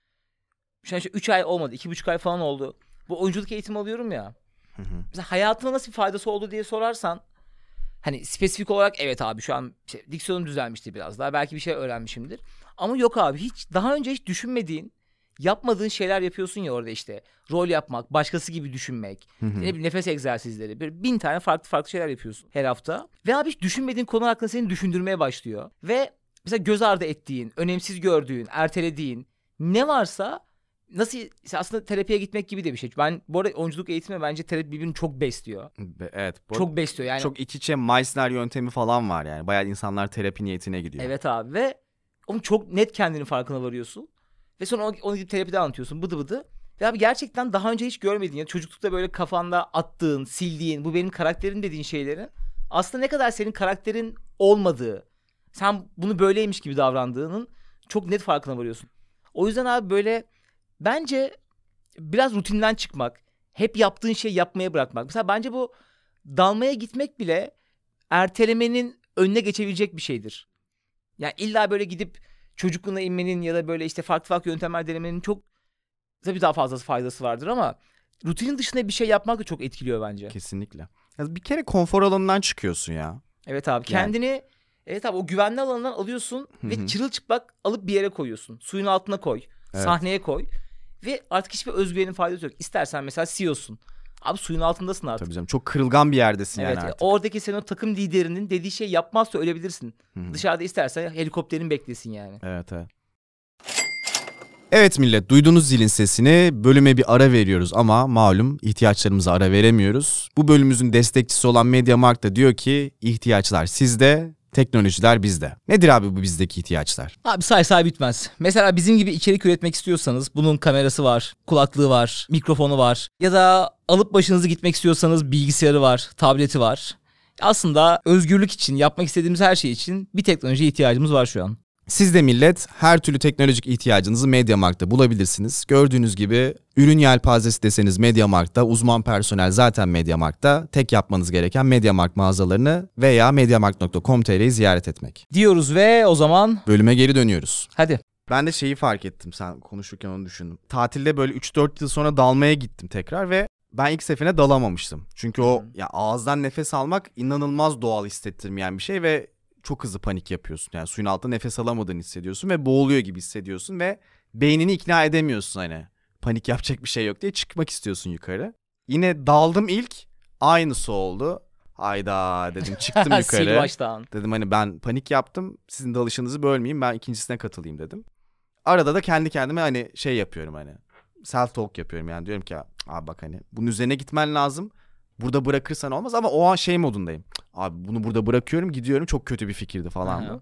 [SPEAKER 3] şu an işte üç ay olmadı, iki buçuk ay falan oldu. Bu oyunculuk eğitimi alıyorum ya.
[SPEAKER 1] Hı hı.
[SPEAKER 3] Mesela hayatıma nasıl bir faydası oldu diye sorarsan, hani spesifik olarak evet abi şu an işte diksiyonum düzelmişti biraz daha. Belki bir şey öğrenmişimdir. Ama yok abi, hiç daha önce hiç düşünmediğin, yapmadığın şeyler yapıyorsun ya orada işte. Rol yapmak, başkası gibi düşünmek,
[SPEAKER 1] Hı hı.
[SPEAKER 3] ne bileyim nefes egzersizleri. Böyle bin tane farklı farklı şeyler yapıyorsun her hafta. Ve abi hiç düşünmediğin konu hakkında seni düşündürmeye başlıyor. Ve mesela göz ardı ettiğin, önemsiz gördüğün, ertelediğin ne varsa, nasıl aslında terapiye gitmek gibi de bir şey. Ben bu arada oyunculuk eğitimi bence terapi birbirini çok besliyor.
[SPEAKER 1] Be- Evet. Bu
[SPEAKER 3] Çok besliyor yani.
[SPEAKER 1] çok iç içe Meissner yöntemi falan var yani. Bayağı insanlar terapi niyetine gidiyor.
[SPEAKER 3] Evet abi, ve onun çok net kendinin farkına varıyorsun. Ve sonra onu, onu gidip terapide anlatıyorsun bıdı bıdı. Ve abi gerçekten daha önce hiç görmediğin, ya çocuklukta böyle kafanda attığın, sildiğin, bu benim karakterim dediğin şeylerin aslında ne kadar senin karakterin olmadığı, sen bunu böyleymiş gibi davrandığının çok net farkına varıyorsun. O yüzden abi böyle bence biraz rutinden çıkmak, hep yaptığın şeyi yapmaya bırakmak. Mesela bence bu dalmaya gitmek bile ertelemenin önüne geçebilecek bir şeydir. Yani illa böyle gidip çocukluğuna inmenin ya da böyle işte farklı farklı yöntemler denemenin çok tabii daha fazlası faydası vardır ama rutinin dışında bir şey yapmak da çok etkiliyor bence.
[SPEAKER 1] Kesinlikle. Ya bir kere konfor alanından çıkıyorsun ya.
[SPEAKER 3] Evet abi, kendini evet abi o güvenli alanından alıyorsun
[SPEAKER 1] Hı
[SPEAKER 3] ve
[SPEAKER 1] hı.
[SPEAKER 3] çırılçıplak alıp bir yere koyuyorsun. Suyun altına koy,
[SPEAKER 1] Evet.
[SPEAKER 3] sahneye koy ve artık hiçbir özgüvenin faydası yok. İstersen mesela C E O'sun. Abi suyun altındasın artık.
[SPEAKER 1] Tabii canım, çok kırılgan bir yerdesin
[SPEAKER 3] Evet,
[SPEAKER 1] yani artık.
[SPEAKER 3] oradaki senin o takım liderinin dediği şey yapmazsa ölebilirsin.
[SPEAKER 1] Hı hı.
[SPEAKER 3] Dışarıda istersen helikopterin beklesin yani.
[SPEAKER 1] Evet evet. Evet millet, duyduğunuz zilin sesini, bölüme bir ara veriyoruz ama malum ihtiyaçlarımıza ara veremiyoruz. Bu bölümümüzün destekçisi olan MediaMarkt da diyor ki ihtiyaçlar sizde, teknolojiler bizde. Nedir abi bu bizdeki ihtiyaçlar?
[SPEAKER 3] Abi say say bitmez. Mesela bizim gibi içerik üretmek istiyorsanız bunun kamerası var, kulaklığı var, mikrofonu var. Ya da alıp başınızı gitmek istiyorsanız bilgisayarı var, tableti var. Aslında özgürlük için, yapmak istediğimiz her şey için bir teknolojiye ihtiyacımız var şu an.
[SPEAKER 1] Siz de millet her türlü teknolojik ihtiyacınızı MediaMarkt'ta bulabilirsiniz. Gördüğünüz gibi ürün yelpazesi deseniz MediaMarkt'ta, uzman personel zaten MediaMarkt'ta. Tek yapmanız gereken MediaMarkt mağazalarını veya mediamarkt nokta com nokta tr'yi ziyaret etmek.
[SPEAKER 3] Diyoruz ve o zaman
[SPEAKER 1] Bölüme geri dönüyoruz.
[SPEAKER 3] hadi.
[SPEAKER 1] Ben de şeyi fark ettim, sen konuşurken onu düşündüm. Tatilde böyle üç dört yıl sonra dalmaya gittim tekrar ve ben ilk seferine dalamamıştım. Çünkü o ya ağızdan nefes almak inanılmaz doğal hissettirmeyen bir şey ve çok hızlı panik yapıyorsun. Yani suyun altında nefes alamadığını hissediyorsun ve boğuluyor gibi hissediyorsun ve beynini ikna edemiyorsun hani. Panik yapacak bir şey yok diye çıkmak istiyorsun yukarı. Yine daldım ilk, aynısı oldu. Hayda dedim, çıktım
[SPEAKER 3] Sil
[SPEAKER 1] yukarı.
[SPEAKER 3] baştan.
[SPEAKER 1] Dedim hani ben panik yaptım, sizin dalışınızı bölmeyeyim, ben ikincisine katılayım dedim. Arada da kendi kendime hani şey yapıyorum, hani self talk yapıyorum, yani diyorum ki abi bak hani bunun üzerine gitmen lazım. Burada bırakırsan olmaz, ama o an şey modundayım. Abi bunu burada bırakıyorum, gidiyorum, çok kötü bir fikirdi falan
[SPEAKER 3] Aha.
[SPEAKER 1] bu.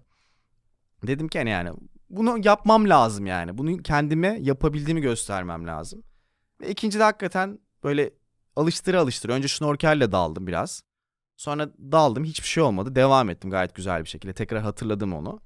[SPEAKER 1] Dedim ki hani yani bunu yapmam lazım yani. Bunu kendime yapabildiğimi göstermem lazım. Ve ikinci de hakikaten böyle alıştıra alıştıra. Önce şnorkelle daldım biraz. Sonra daldım, hiçbir şey olmadı. Devam ettim gayet güzel bir şekilde. Tekrar hatırladım onu.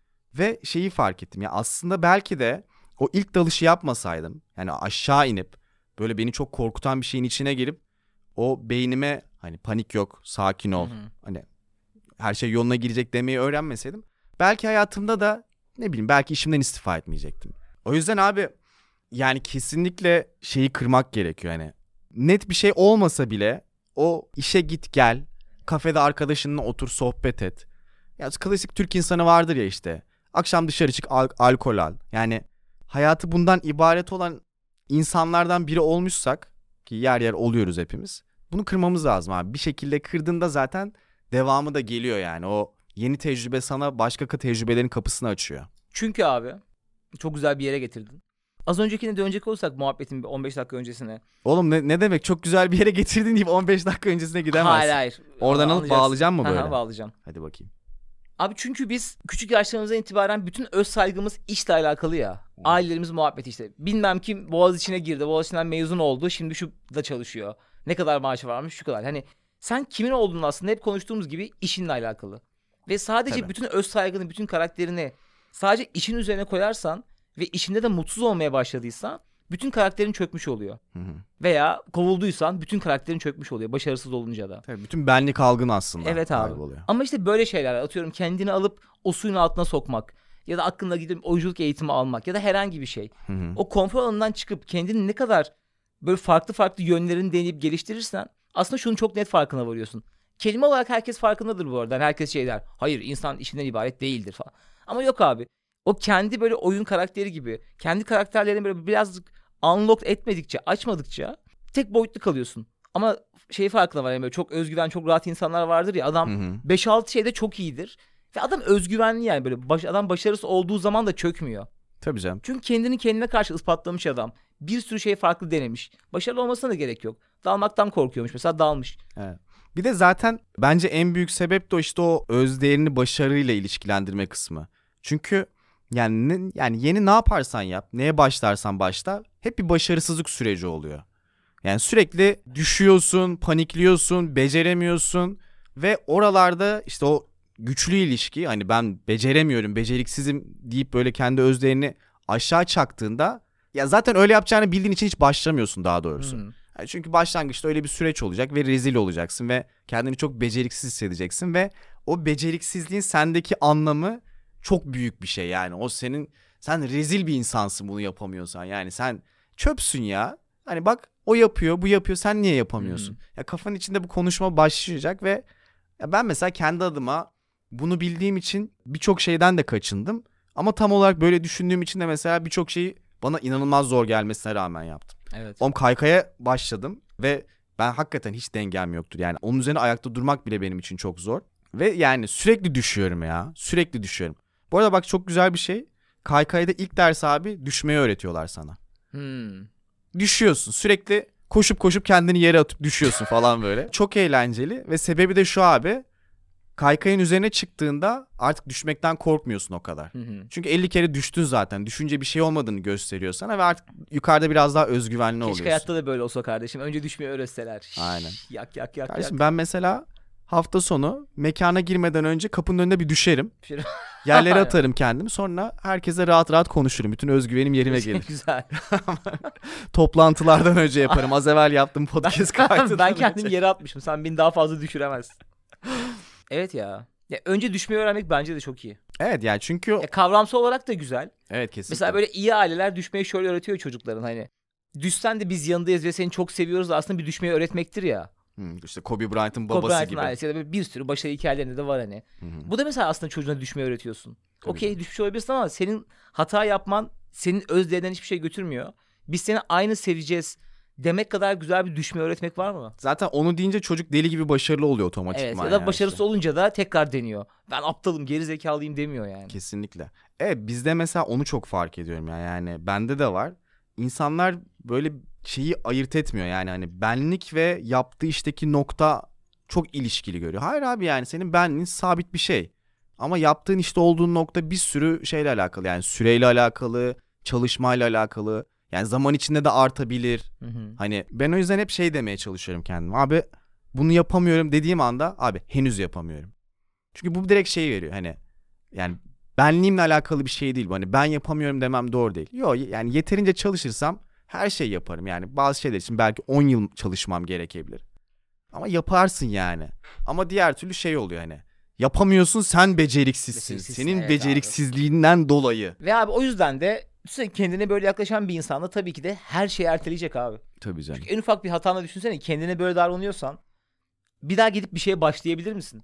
[SPEAKER 1] Ve şeyi fark ettim ya, aslında belki de o ilk dalışı yapmasaydım, yani aşağı inip böyle beni çok korkutan bir şeyin içine girip o beynime hani panik yok, sakin ol,
[SPEAKER 3] Hı hı.
[SPEAKER 1] hani her şey yoluna girecek demeyi öğrenmeseydim belki hayatımda da ne bileyim belki işimden istifa etmeyecektim. O yüzden abi yani kesinlikle şeyi kırmak gerekiyor, hani net bir şey olmasa bile o işe git gel, kafede arkadaşınla otur sohbet et. Ya klasik Türk insanı vardır ya işte, akşam dışarı çık, al- alkol al. Yani hayatı bundan ibaret olan insanlardan biri olmuşsak, ki yer yer oluyoruz hepimiz, bunu kırmamız lazım abi. Bir şekilde kırdığında zaten devamı da geliyor yani. O yeni tecrübe sana başka tecrübelerin kapısını açıyor.
[SPEAKER 3] Çünkü abi çok güzel bir yere getirdin. Az öncekine dönecek olursak muhabbetin bir on beş dakika öncesine.
[SPEAKER 1] Oğlum ne, ne demek çok güzel bir yere getirdin deyip on beş dakika öncesine gidemezsin.
[SPEAKER 3] Hayır hayır.
[SPEAKER 1] Oradan alıp
[SPEAKER 3] Anlayacaksın.
[SPEAKER 1] bağlayacağım mı
[SPEAKER 3] Hı hı,
[SPEAKER 1] böyle?
[SPEAKER 3] bağlayacağım.
[SPEAKER 1] Hadi bakayım.
[SPEAKER 3] Abi çünkü biz küçük yaşlarımızdan itibaren bütün öz saygımız işle alakalı ya. Ailelerimiz muhabbeti işte. Bilmem kim Boğaziçi'ne girdi, Boğaziçi'nden mezun oldu, şimdi şu da çalışıyor. Ne kadar maaşı varmış, şu kadar. Hani sen kimin olduğunu aslında hep konuştuğumuz gibi işinle alakalı. Ve sadece
[SPEAKER 1] Tabii.
[SPEAKER 3] bütün öz saygını, bütün karakterini sadece işin üzerine koyarsan ve işinde de mutsuz olmaya başladıysan bütün karakterin çökmüş oluyor.
[SPEAKER 1] Hı hı.
[SPEAKER 3] Veya kovulduysan bütün karakterin çökmüş oluyor başarısız olunca da.
[SPEAKER 1] Tabii bütün benlik algın aslında
[SPEAKER 3] Evet abi.
[SPEAKER 1] kayboluyor.
[SPEAKER 3] Ama işte böyle şeyler, atıyorum kendini alıp o suyun altına sokmak ya da aklına gidip oyunculuk eğitimi almak ya da herhangi bir şey.
[SPEAKER 1] Hı hı.
[SPEAKER 3] O konfor alanından çıkıp kendini ne kadar böyle farklı farklı yönlerini deneyip geliştirirsen aslında şunun çok net farkına varıyorsun. Kelime olarak herkes farkındadır bu arada. Yani herkes şey der. Hayır, insan işinden ibaret değildir falan. Ama yok abi. O kendi böyle oyun karakteri gibi kendi karakterlerini böyle birazcık unlock etmedikçe, açmadıkça tek boyutlu kalıyorsun. Ama şey farkına var, yani böyle çok özgüven, çok rahat insanlar vardır ya, adam
[SPEAKER 1] Hı hı.
[SPEAKER 3] beş altı şeyde çok iyidir. Ve adam özgüvenli, yani böyle baş, adam başarısız olduğu zaman da çökmüyor.
[SPEAKER 1] Tabii canım.
[SPEAKER 3] Çünkü kendini kendine karşı ispatlamış adam. Bir sürü şey farklı denemiş. Başarılı olmasına da gerek yok. Dalmaktan korkuyormuş mesela, dalmış.
[SPEAKER 1] Evet. Bir de zaten bence en büyük sebep de işte o özdeğerini başarıyla ilişkilendirme kısmı. Çünkü yani ne- yani yeni ne yaparsan yap, neye başlarsan başla, hep bir başarısızlık süreci oluyor. Yani sürekli düşüyorsun, panikliyorsun, beceremiyorsun ve oralarda işte o güçlü ilişki, hani ben beceremiyorum, beceriksizim deyip böyle kendi özdeğerini aşağı çaktığında, ya zaten öyle yapacağını bildiğin için hiç başlamıyorsun daha doğrusu.
[SPEAKER 3] Hmm.
[SPEAKER 1] Yani çünkü başlangıçta öyle bir süreç olacak ve rezil olacaksın ve kendini çok beceriksiz hissedeceksin ve o beceriksizliğin sendeki anlamı çok büyük bir şey. Yani o senin, sen rezil bir insansın bunu yapamıyorsan, yani sen çöpsün ya. Hani bak o yapıyor, bu yapıyor, sen niye yapamıyorsun?
[SPEAKER 3] Hı hı.
[SPEAKER 1] Ya kafanın içinde bu konuşma başlayacak ve ya ben mesela kendi adıma bunu bildiğim için birçok şeyden de kaçındım. Ama tam olarak böyle düşündüğüm için de mesela birçok şeyi bana inanılmaz zor gelmesine rağmen yaptım.
[SPEAKER 3] Evet.
[SPEAKER 1] Oğlum kaykaya başladım ve ben hakikaten hiç dengem yoktur. Yani onun üzerine ayakta durmak bile benim için çok zor. Ve yani sürekli düşüyorum ya. Sürekli düşüyorum. Bu arada bak çok güzel bir şey. Kaykayda ilk ders abi düşmeyi öğretiyorlar sana.
[SPEAKER 3] Hmm.
[SPEAKER 1] Düşüyorsun sürekli koşup koşup kendini yere atıp düşüyorsun falan böyle. Çok eğlenceli ve sebebi de şu abi. Kaykayın üzerine çıktığında artık düşmekten korkmuyorsun o kadar.
[SPEAKER 3] Hı hı.
[SPEAKER 1] Çünkü elli kere düştün zaten. Düşünce bir şey olmadığını gösteriyor sana ve artık yukarıda biraz daha özgüvenli
[SPEAKER 3] Keşke
[SPEAKER 1] oluyorsun.
[SPEAKER 3] hayatta da böyle olsa kardeşim. Önce düşmeyi öğretseler. Şşş,
[SPEAKER 1] Aynen.
[SPEAKER 3] Yak yak yak
[SPEAKER 1] Kardeşim
[SPEAKER 3] yak.
[SPEAKER 1] ben mesela hafta sonu mekana girmeden önce kapının önünde bir düşerim.
[SPEAKER 3] Düşerim.
[SPEAKER 1] Yerlere atarım kendimi. Sonra herkese rahat rahat konuşurum. Bütün özgüvenim yerine gelir.
[SPEAKER 3] Güzel.
[SPEAKER 1] Toplantılardan önce yaparım. Az evvel yaptığım podcast kaydından
[SPEAKER 3] Ben kendimi
[SPEAKER 1] önce.
[SPEAKER 3] yere atmışım. Sen beni daha fazla düşüremezsin. Evet ya. Ya önce düşmeyi öğrenmek bence de çok iyi.
[SPEAKER 1] Evet yani çünkü...
[SPEAKER 3] Ya kavramsal olarak da güzel.
[SPEAKER 1] Evet kesinlikle.
[SPEAKER 3] Mesela böyle iyi aileler düşmeyi şöyle öğretiyor çocukların hani. Düşsen de biz yanındayız ve seni çok seviyoruz da aslında bir düşmeyi öğretmektir ya.
[SPEAKER 1] Hmm, işte Kobe Bryant'ın
[SPEAKER 3] Kobe
[SPEAKER 1] babası
[SPEAKER 3] Bryant'ın
[SPEAKER 1] gibi.
[SPEAKER 3] ailesi ya da böyle bir sürü başarı hikayelerinde de var hani.
[SPEAKER 1] Hı hı.
[SPEAKER 3] Bu da mesela aslında çocuğuna düşmeyi öğretiyorsun.
[SPEAKER 1] Tabii
[SPEAKER 3] Okey
[SPEAKER 1] canım.
[SPEAKER 3] düşmüş olabilirsin ama senin hata yapman senin öz değerinden hiçbir şey götürmüyor. Biz seni aynı seveceğiz demek kadar güzel bir düşme öğretmek var mı?
[SPEAKER 1] Zaten onu deyince çocuk deli gibi başarılı oluyor otomatikman.
[SPEAKER 3] Evet ya da
[SPEAKER 1] yani
[SPEAKER 3] başarısız
[SPEAKER 1] işte.
[SPEAKER 3] olunca da tekrar deniyor. Ben aptalım geri zekalıyım demiyor yani.
[SPEAKER 1] Kesinlikle. Evet bizde mesela onu çok fark ediyorum ya. Yani bende de var. İnsanlar böyle şeyi ayırt etmiyor yani hani benlik ve yaptığı işteki nokta çok ilişkili görüyor. Hayır abi yani senin benliğin sabit bir şey. Ama yaptığın işte olduğun nokta bir sürü şeyle alakalı. Yani süreyle alakalı, çalışmayla alakalı. Yani zaman içinde de artabilir.
[SPEAKER 3] Hı hı.
[SPEAKER 1] Hani ben o yüzden hep şey demeye çalışıyorum kendime. Abi bunu yapamıyorum dediğim anda abi henüz yapamıyorum. Çünkü bu direkt şey veriyor hani yani benliğimle alakalı bir şey değil bu. Hani ben yapamıyorum demem doğru değil. Yok yani yeterince çalışırsam her şeyi yaparım. Yani bazı şeyler için belki on yıl çalışmam gerekebilir. Ama yaparsın yani. Ama diğer türlü şey oluyor hani. Yapamıyorsun sen beceriksizsin.
[SPEAKER 3] Beceriksizsin,
[SPEAKER 1] Senin
[SPEAKER 3] evet
[SPEAKER 1] beceriksizliğinden dolayı.
[SPEAKER 3] Ve abi o yüzden de düşünsene kendine böyle yaklaşan bir insan da tabii ki de her şeyi erteleyecek abi.
[SPEAKER 1] Tabii canım.
[SPEAKER 3] Çünkü en ufak bir hatanda düşünsene kendine böyle davranıyorsan bir daha gidip bir şeye başlayabilir misin?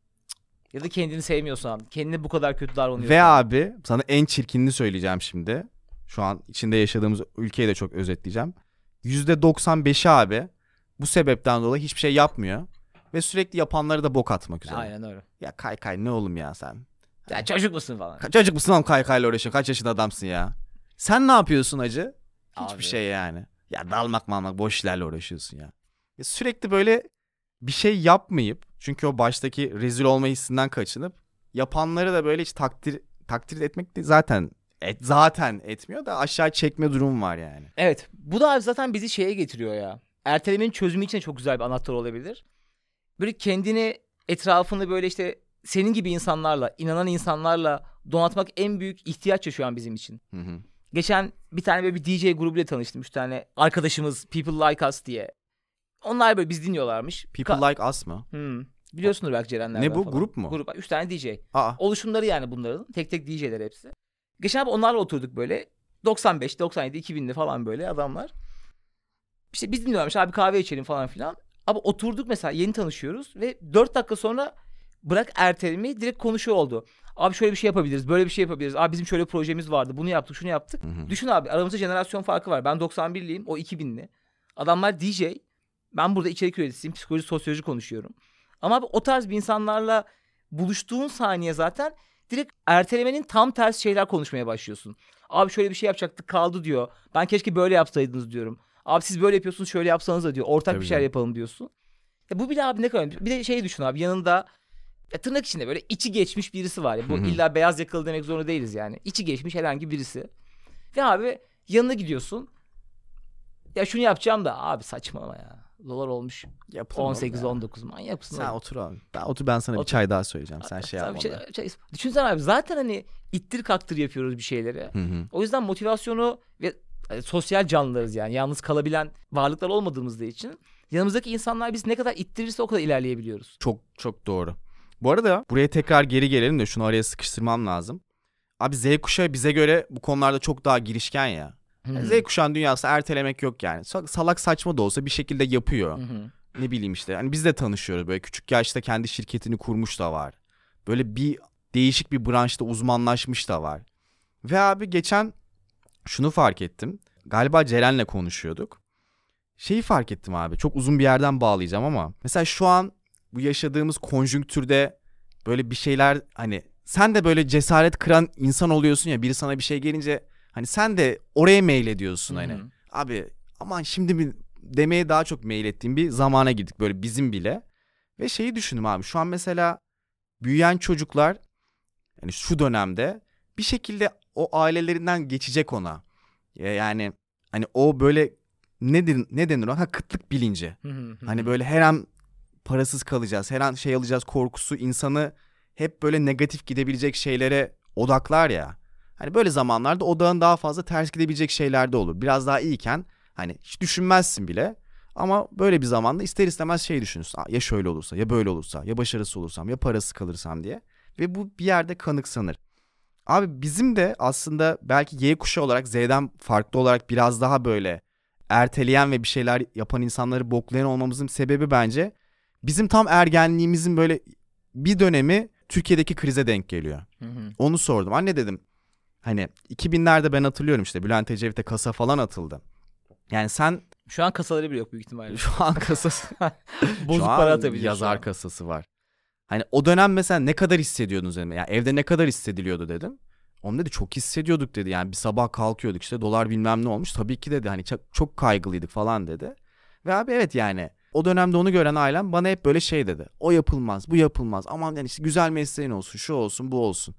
[SPEAKER 3] Ya da kendini sevmiyorsan, kendine bu kadar kötü davranıyorsan.
[SPEAKER 1] Ve abi sana en çirkinini söyleyeceğim şimdi. Şu an içinde yaşadığımız ülkeyi de çok özetleyeceğim. yüzde doksan beşi abi bu sebepten dolayı hiçbir şey yapmıyor. Ve sürekli yapanları da bok atmak üzere.
[SPEAKER 3] Aynen öyle.
[SPEAKER 1] Ya kaykay ne oğlum ya sen?
[SPEAKER 3] Ya çocuk musun falan.
[SPEAKER 1] Ka- çocuk musun oğlum kaykayla uğraşıyorsun? Kaç yaşında adamsın ya? Sen ne yapıyorsun hacı? Hiçbir
[SPEAKER 3] Abi.
[SPEAKER 1] şey yani. Ya dalmak malmak boş işlerle uğraşıyorsun ya. ya. Sürekli böyle bir şey yapmayıp çünkü o baştaki rezil olma hissinden kaçınıp yapanları da böyle hiç takdir takdir etmek de zaten et, zaten etmiyor da aşağı çekme durumu var yani.
[SPEAKER 3] Evet. Bu da abi zaten bizi şeye getiriyor ya. Ertelemenin çözümü için çok güzel bir anahtar olabilir. Böyle kendini etrafını böyle işte senin gibi insanlarla, inanan insanlarla donatmak en büyük ihtiyaç ya şu an bizim için.
[SPEAKER 1] Hı hı.
[SPEAKER 3] Geçen bir tane böyle bir D J grubuyla tanıştım. Üç tane arkadaşımız People Like Us diye. Onlar böyle biz dinliyorlarmış.
[SPEAKER 1] People
[SPEAKER 3] Ka-
[SPEAKER 1] Like Us mı?
[SPEAKER 3] Hmm. Biliyorsundur belki Cerenlerden
[SPEAKER 1] Ne bu,
[SPEAKER 3] falan.
[SPEAKER 1] grup mu?
[SPEAKER 3] Grup. Üç tane D J.
[SPEAKER 1] Aa.
[SPEAKER 3] Oluşumları yani bunların. Tek tek D J'ler hepsi. Geçen abi onlarla oturduk böyle. doksan beş, doksan yedi, iki binli falan böyle adamlar. İşte biz dinliyorlarmış abi kahve içelim falan filan. Abi oturduk mesela yeni tanışıyoruz ve dört dakika sonra bırak ertelemeyi direkt konuşuyor oldu. Abi şöyle bir şey yapabiliriz, böyle bir şey yapabiliriz. Abi bizim şöyle bir projemiz vardı, bunu yaptık, şunu yaptık.
[SPEAKER 1] Hı hı.
[SPEAKER 3] Düşün abi aramızda jenerasyon farkı var. Ben doksan birliyim, o iki binli. Adamlar D J, ben burada içerik üreticisiyim, psikoloji, sosyoloji konuşuyorum. Ama abi o tarz bir insanlarla buluştuğun saniye zaten direkt ertelemenin tam tersi şeyler konuşmaya başlıyorsun. Abi şöyle bir şey yapacaktık kaldı diyor. Ben keşke böyle yapsaydınız diyorum. Abi siz böyle yapıyorsunuz şöyle yapsanız da diyor. Ortak
[SPEAKER 1] Tabii
[SPEAKER 3] bir şeyler
[SPEAKER 1] canım.
[SPEAKER 3] yapalım diyorsun. Ya bu bile abi ne kadar. Bir de şey düşün abi yanında ya tırnak içinde böyle içi geçmiş birisi var. Ya. Bu
[SPEAKER 1] Hı hı.
[SPEAKER 3] illa beyaz yakalı demek zorunda değiliz yani. İçi geçmiş herhangi birisi. Ve abi yanına gidiyorsun. Ya şunu yapacağım da abi saçmalama ya. Dolar olmuş
[SPEAKER 1] Yapılır mı
[SPEAKER 3] on sekiz
[SPEAKER 1] ya?
[SPEAKER 3] on dokuz manyak mısın?
[SPEAKER 1] Sen
[SPEAKER 3] oğlum?
[SPEAKER 1] otur abi. Ben otur ben sana bir
[SPEAKER 3] Otur.
[SPEAKER 1] çay daha söyleyeceğim. Sen şey
[SPEAKER 3] Sana
[SPEAKER 1] yapma.
[SPEAKER 3] bir şey- şey- Düşünsene abi zaten hani ittir kaktır yapıyoruz bir şeyleri.
[SPEAKER 1] Hı hı.
[SPEAKER 3] O yüzden motivasyonu ve e, sosyal canlılarız yani. Yalnız kalabilen varlıklar olmadığımız için yanımızdaki insanlar biz ne kadar ittirirse o kadar ilerleyebiliyoruz.
[SPEAKER 1] Çok çok doğru. Bu arada buraya tekrar geri gelelim de şunu araya sıkıştırmam lazım. Abi Z kuşağı bize göre bu konularda çok daha girişken ya.
[SPEAKER 3] Hı.
[SPEAKER 1] Z kuşağın dünyası ertelemek yok yani. Sa- Salak saçma da olsa bir şekilde yapıyor.
[SPEAKER 3] Hı hı.
[SPEAKER 1] Ne bileyim işte. Hani biz de tanışıyoruz böyle küçük yaşta kendi şirketini kurmuş da var. Böyle bir değişik bir branşta uzmanlaşmış da var. Ve abi geçen şunu fark ettim. Galiba Ceren'le konuşuyorduk. Şeyi fark ettim abi. Çok uzun bir yerden bağlayacağım ama. Mesela şu an bu yaşadığımız konjonktürde böyle bir şeyler hani sen de böyle cesaret kıran insan oluyorsun ya, biri sana bir şey gelince hani sen de oraya meylediyorsun hani.
[SPEAKER 3] Hı hı.
[SPEAKER 1] Abi aman şimdi mi demeye daha çok meylettiğim bir zamana girdik böyle bizim bile. Ve şeyi düşündüm abi, şu an mesela büyüyen çocuklar yani şu dönemde bir şekilde o ailelerinden geçecek ona. Yani hani o böyle nedir, ne denir o? Ha, kıtlık bilinci.
[SPEAKER 3] Hı hı hı.
[SPEAKER 1] Hani böyle her an parasız kalacağız, her an şey alacağız korkusu insanı hep böyle negatif gidebilecek şeylere odaklar ya. Hani böyle zamanlarda odağın daha fazla ters gidebilecek şeyler de olur. Biraz daha iyiyken hani hiç düşünmezsin bile. Ama böyle bir zamanda ister istemez şey düşünürsün. Ya şöyle olursa, ya böyle olursa, ya başarısız olursam, ya parası kalırsam diye. Ve bu bir yerde kanıksanır. Abi bizim de aslında belki Y kuşağı olarak Z'den farklı olarak biraz daha böyle erteleyen ve bir şeyler yapan insanları boklayan olmamızın sebebi bence bizim tam ergenliğimizin böyle bir dönemi Türkiye'deki krize denk geliyor.
[SPEAKER 3] Hı hı.
[SPEAKER 1] Onu sordum. Anne dedim, hani iki binlerde ben hatırlıyorum işte Bülent Ecevit'e kasa falan atıldı. Yani sen
[SPEAKER 3] Şu an kasaları bile yok büyük ihtimalle.
[SPEAKER 1] şu an kasası
[SPEAKER 3] Bozuk
[SPEAKER 1] şu an
[SPEAKER 3] para atabiliyorsun.
[SPEAKER 1] yazar kasası var. Hani o dönem mesela ne kadar hissediyordunuz dedim. Yani evde ne kadar hissediliyordu dedim. Onun dedi çok hissediyorduk dedi. Yani bir sabah kalkıyorduk işte dolar bilmem ne olmuş. Tabii ki dedi hani çok, çok kaygılıydık falan dedi. Ve abi evet yani o dönemde onu gören ailem bana hep böyle şey dedi. O yapılmaz, bu yapılmaz. Aman yani işte güzel mesleğin olsun, şu olsun, bu olsun.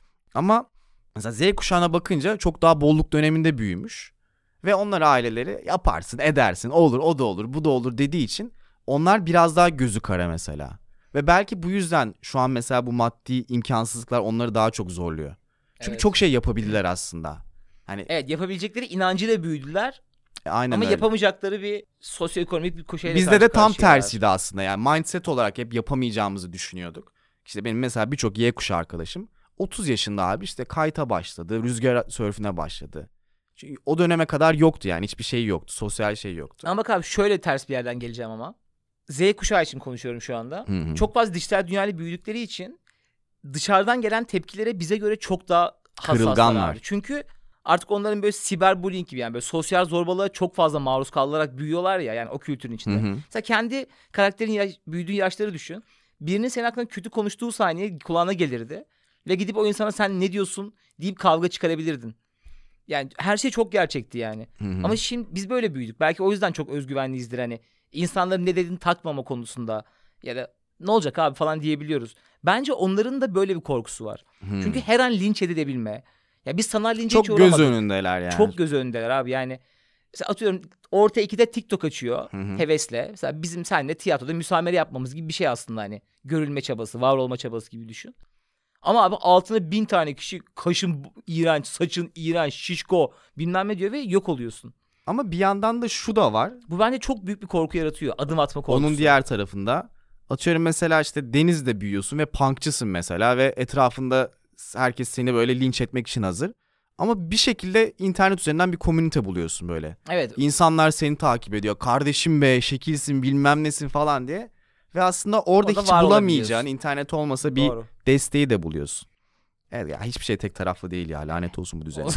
[SPEAKER 1] Ama mesela Z kuşağına bakınca çok daha bolluk döneminde büyümüş. Ve onlar aileleri yaparsın, edersin, olur, o da olur, bu da olur dediği için onlar biraz daha gözü kara mesela. Ve belki bu yüzden şu an mesela bu maddi imkansızlıklar onları daha çok zorluyor. Çünkü
[SPEAKER 3] Evet.
[SPEAKER 1] çok şey yapabilirler aslında. Hani
[SPEAKER 3] Evet, yapabilecekleri inancıyla büyüdüler
[SPEAKER 1] e, aynen
[SPEAKER 3] ama
[SPEAKER 1] öyle.
[SPEAKER 3] yapamayacakları bir sosyoekonomik bir koşuyla
[SPEAKER 1] Bizde
[SPEAKER 3] karşı
[SPEAKER 1] de tam
[SPEAKER 3] karşıyalar.
[SPEAKER 1] tersiydi aslında. Yani mindset olarak hep yapamayacağımızı düşünüyorduk. İşte benim mesela birçok Y kuşağı arkadaşım otuz yaşında abi işte kayta başladı, rüzgar sörfüne başladı. Çünkü o döneme kadar yoktu yani hiçbir şey yoktu, sosyal şey yoktu.
[SPEAKER 3] Ama bak abi şöyle ters bir yerden geleceğim ama. Z kuşağı için konuşuyorum şu anda.
[SPEAKER 1] Hı hı.
[SPEAKER 3] Çok fazla dijital dünyayla büyüdükleri için dışarıdan gelen tepkilere bize göre çok daha hassaslar
[SPEAKER 1] Kırılganlar.
[SPEAKER 3] abi. Çünkü artık onların böyle siber bullying gibi yani böyle sosyal zorbalığa çok fazla maruz kalarak büyüyorlar ya yani o kültürün içinde.
[SPEAKER 1] Hı hı.
[SPEAKER 3] Mesela kendi karakterin yaş, büyüdüğü yaşları düşün. Birinin senin hakkında kötü konuştuğu saniye kulağına gelirdi. Ve gidip o insana sen ne diyorsun deyip kavga çıkarabilirdin. Yani her şey çok gerçekti yani.
[SPEAKER 1] Hı hı.
[SPEAKER 3] Ama şimdi biz böyle büyüdük. Belki o yüzden çok özgüvenliyizdir hani. İnsanların ne dediğini takmama konusunda ya da ne olacak abi falan diyebiliyoruz. Bence onların da böyle bir korkusu var.
[SPEAKER 1] Hı.
[SPEAKER 3] Çünkü her an linç edilebilme. Ya biz sanal linçe
[SPEAKER 1] çok
[SPEAKER 3] hiç
[SPEAKER 1] göz
[SPEAKER 3] uğramadık.
[SPEAKER 1] önündeler yani.
[SPEAKER 3] Çok göz önündeler abi yani. Mesela atıyorum orta ikide TikTok açıyor
[SPEAKER 1] Hı hı.
[SPEAKER 3] hevesle. Mesela bizim seninle tiyatroda müsamere yapmamız gibi bir şey aslında hani. Görülme çabası, var olma çabası gibi düşün. Ama abi altına bin tane kişi kaşın iğrenç, saçın iğrenç, şişko bilmem ne diyor ve yok oluyorsun.
[SPEAKER 1] Ama bir yandan da şu da var.
[SPEAKER 3] Bu bence çok büyük bir korku yaratıyor. Adım atma korkusu.
[SPEAKER 1] Onun diğer tarafında atıyorum mesela işte denizde büyüyorsun ve punkçısın mesela ve etrafında herkes seni böyle linç etmek için hazır. Ama bir şekilde internet üzerinden bir komünite buluyorsun böyle.
[SPEAKER 3] Evet.
[SPEAKER 1] İnsanlar seni takip ediyor. Kardeşim be, şekilsin, bilmem nesin falan diye. Ve aslında orada
[SPEAKER 3] Orada
[SPEAKER 1] hiç
[SPEAKER 3] var
[SPEAKER 1] bulamayacağın,
[SPEAKER 3] olabiliyorsun.
[SPEAKER 1] internet olmasa bir
[SPEAKER 3] Doğru.
[SPEAKER 1] desteği de buluyorsun. Evet ya hiçbir şey tek taraflı değil ya. Lanet olsun bu düzene.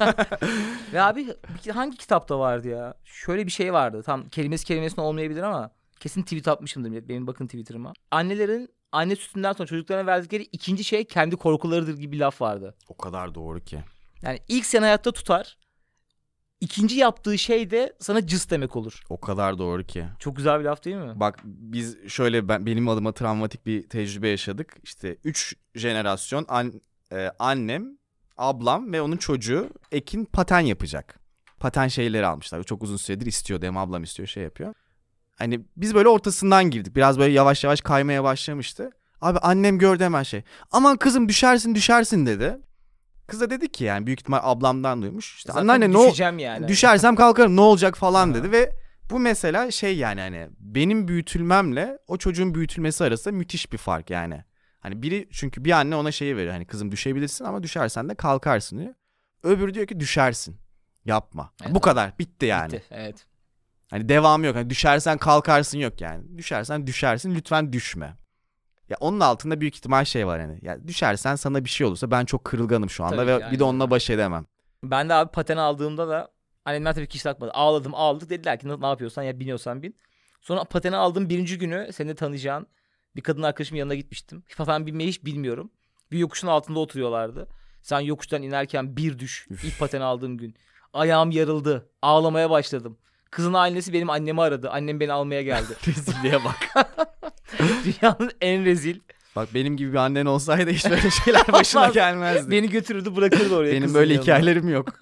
[SPEAKER 3] Ve abi bir- hangi kitapta vardı ya? Şöyle bir şey vardı. Tam kelimesi kelimesine olmayabilir ama kesin tweet atmışımdır. Benim bakın Twitter'ıma. Annelerin anne sütünden sonra çocuklarına verdikleri ikinci şey kendi korkularıdır gibi bir laf vardı.
[SPEAKER 1] O kadar doğru ki.
[SPEAKER 3] Yani ilk seni hayatta tutar. İkinci yaptığı şey de sana cıs demek olur.
[SPEAKER 1] O kadar doğru ki.
[SPEAKER 3] Çok güzel bir laf değil mi?
[SPEAKER 1] Bak biz şöyle ben, benim adıma travmatik bir tecrübe yaşadık. İşte üç jenerasyon an, e, annem, ablam ve onun çocuğu Ekin paten yapacak. Paten şeyleri almışlar. Çok uzun süredir istiyordu. Hem ablam istiyor şey yapıyor. Hani biz böyle ortasından girdik. Biraz böyle yavaş yavaş kaymaya başlamıştı. Abi annem gördü hemen şey. Aman kızım düşersin düşersin dedi. Kız da dedi ki yani büyük ihtimal ablamdan duymuş. İşte
[SPEAKER 3] Zaten
[SPEAKER 1] anneanne ne o-
[SPEAKER 3] düşeceğim yani.
[SPEAKER 1] düşersem kalkarım ne olacak falan
[SPEAKER 3] Aha.
[SPEAKER 1] dedi ve bu mesela şey yani hani benim büyütülmemle o çocuğun büyütülmesi arasında müthiş bir fark yani. Hani biri çünkü bir anne ona şeyi veriyor hani kızım düşebilirsin ama düşersen de kalkarsın diyor. Öbürü diyor ki düşersin. Yapma.
[SPEAKER 3] Evet,
[SPEAKER 1] bu kadar bitti yani.
[SPEAKER 3] Bitti, evet.
[SPEAKER 1] Hani devamı yok. Hani düşersen kalkarsın yok yani. Düşersen düşersin lütfen düşme. Ya onun altında büyük ihtimal şey var hani. Ya düşersen sana bir şey olursa ben çok kırılganım şu anda
[SPEAKER 3] Tabii
[SPEAKER 1] ve
[SPEAKER 3] ki,
[SPEAKER 1] bir
[SPEAKER 3] aynen
[SPEAKER 1] de onunla
[SPEAKER 3] öyle.
[SPEAKER 1] baş edemem.
[SPEAKER 3] Ben de abi paten aldığımda da annemler tabii ki hiç takmadı. Ağladım ağladık dediler ki ne yapıyorsan ya biniyorsan bin. Sonra pateni aldığım birinci günü seni de tanıyacağın bir kadın arkadaşımın yanına gitmiştim. Paten binmeyi hiç bilmiyorum. Bir yokuşun altında oturuyorlardı. Sen yokuştan inerken bir düş. İlk paten aldığım gün. Ayağım yarıldı. Ağlamaya başladım. Kızın annesi benim annemi aradı. Annem beni almaya geldi.
[SPEAKER 1] Rezilliğe bak.
[SPEAKER 3] Dünyanın en rezil.
[SPEAKER 1] Bak benim gibi bir annen olsaydı hiç böyle şeyler başına
[SPEAKER 3] Olmaz.
[SPEAKER 1] gelmezdi.
[SPEAKER 3] Beni götürürdü bırakırdı oraya.
[SPEAKER 1] Benim
[SPEAKER 3] kızın
[SPEAKER 1] böyle
[SPEAKER 3] yanına.
[SPEAKER 1] hikayelerim yok.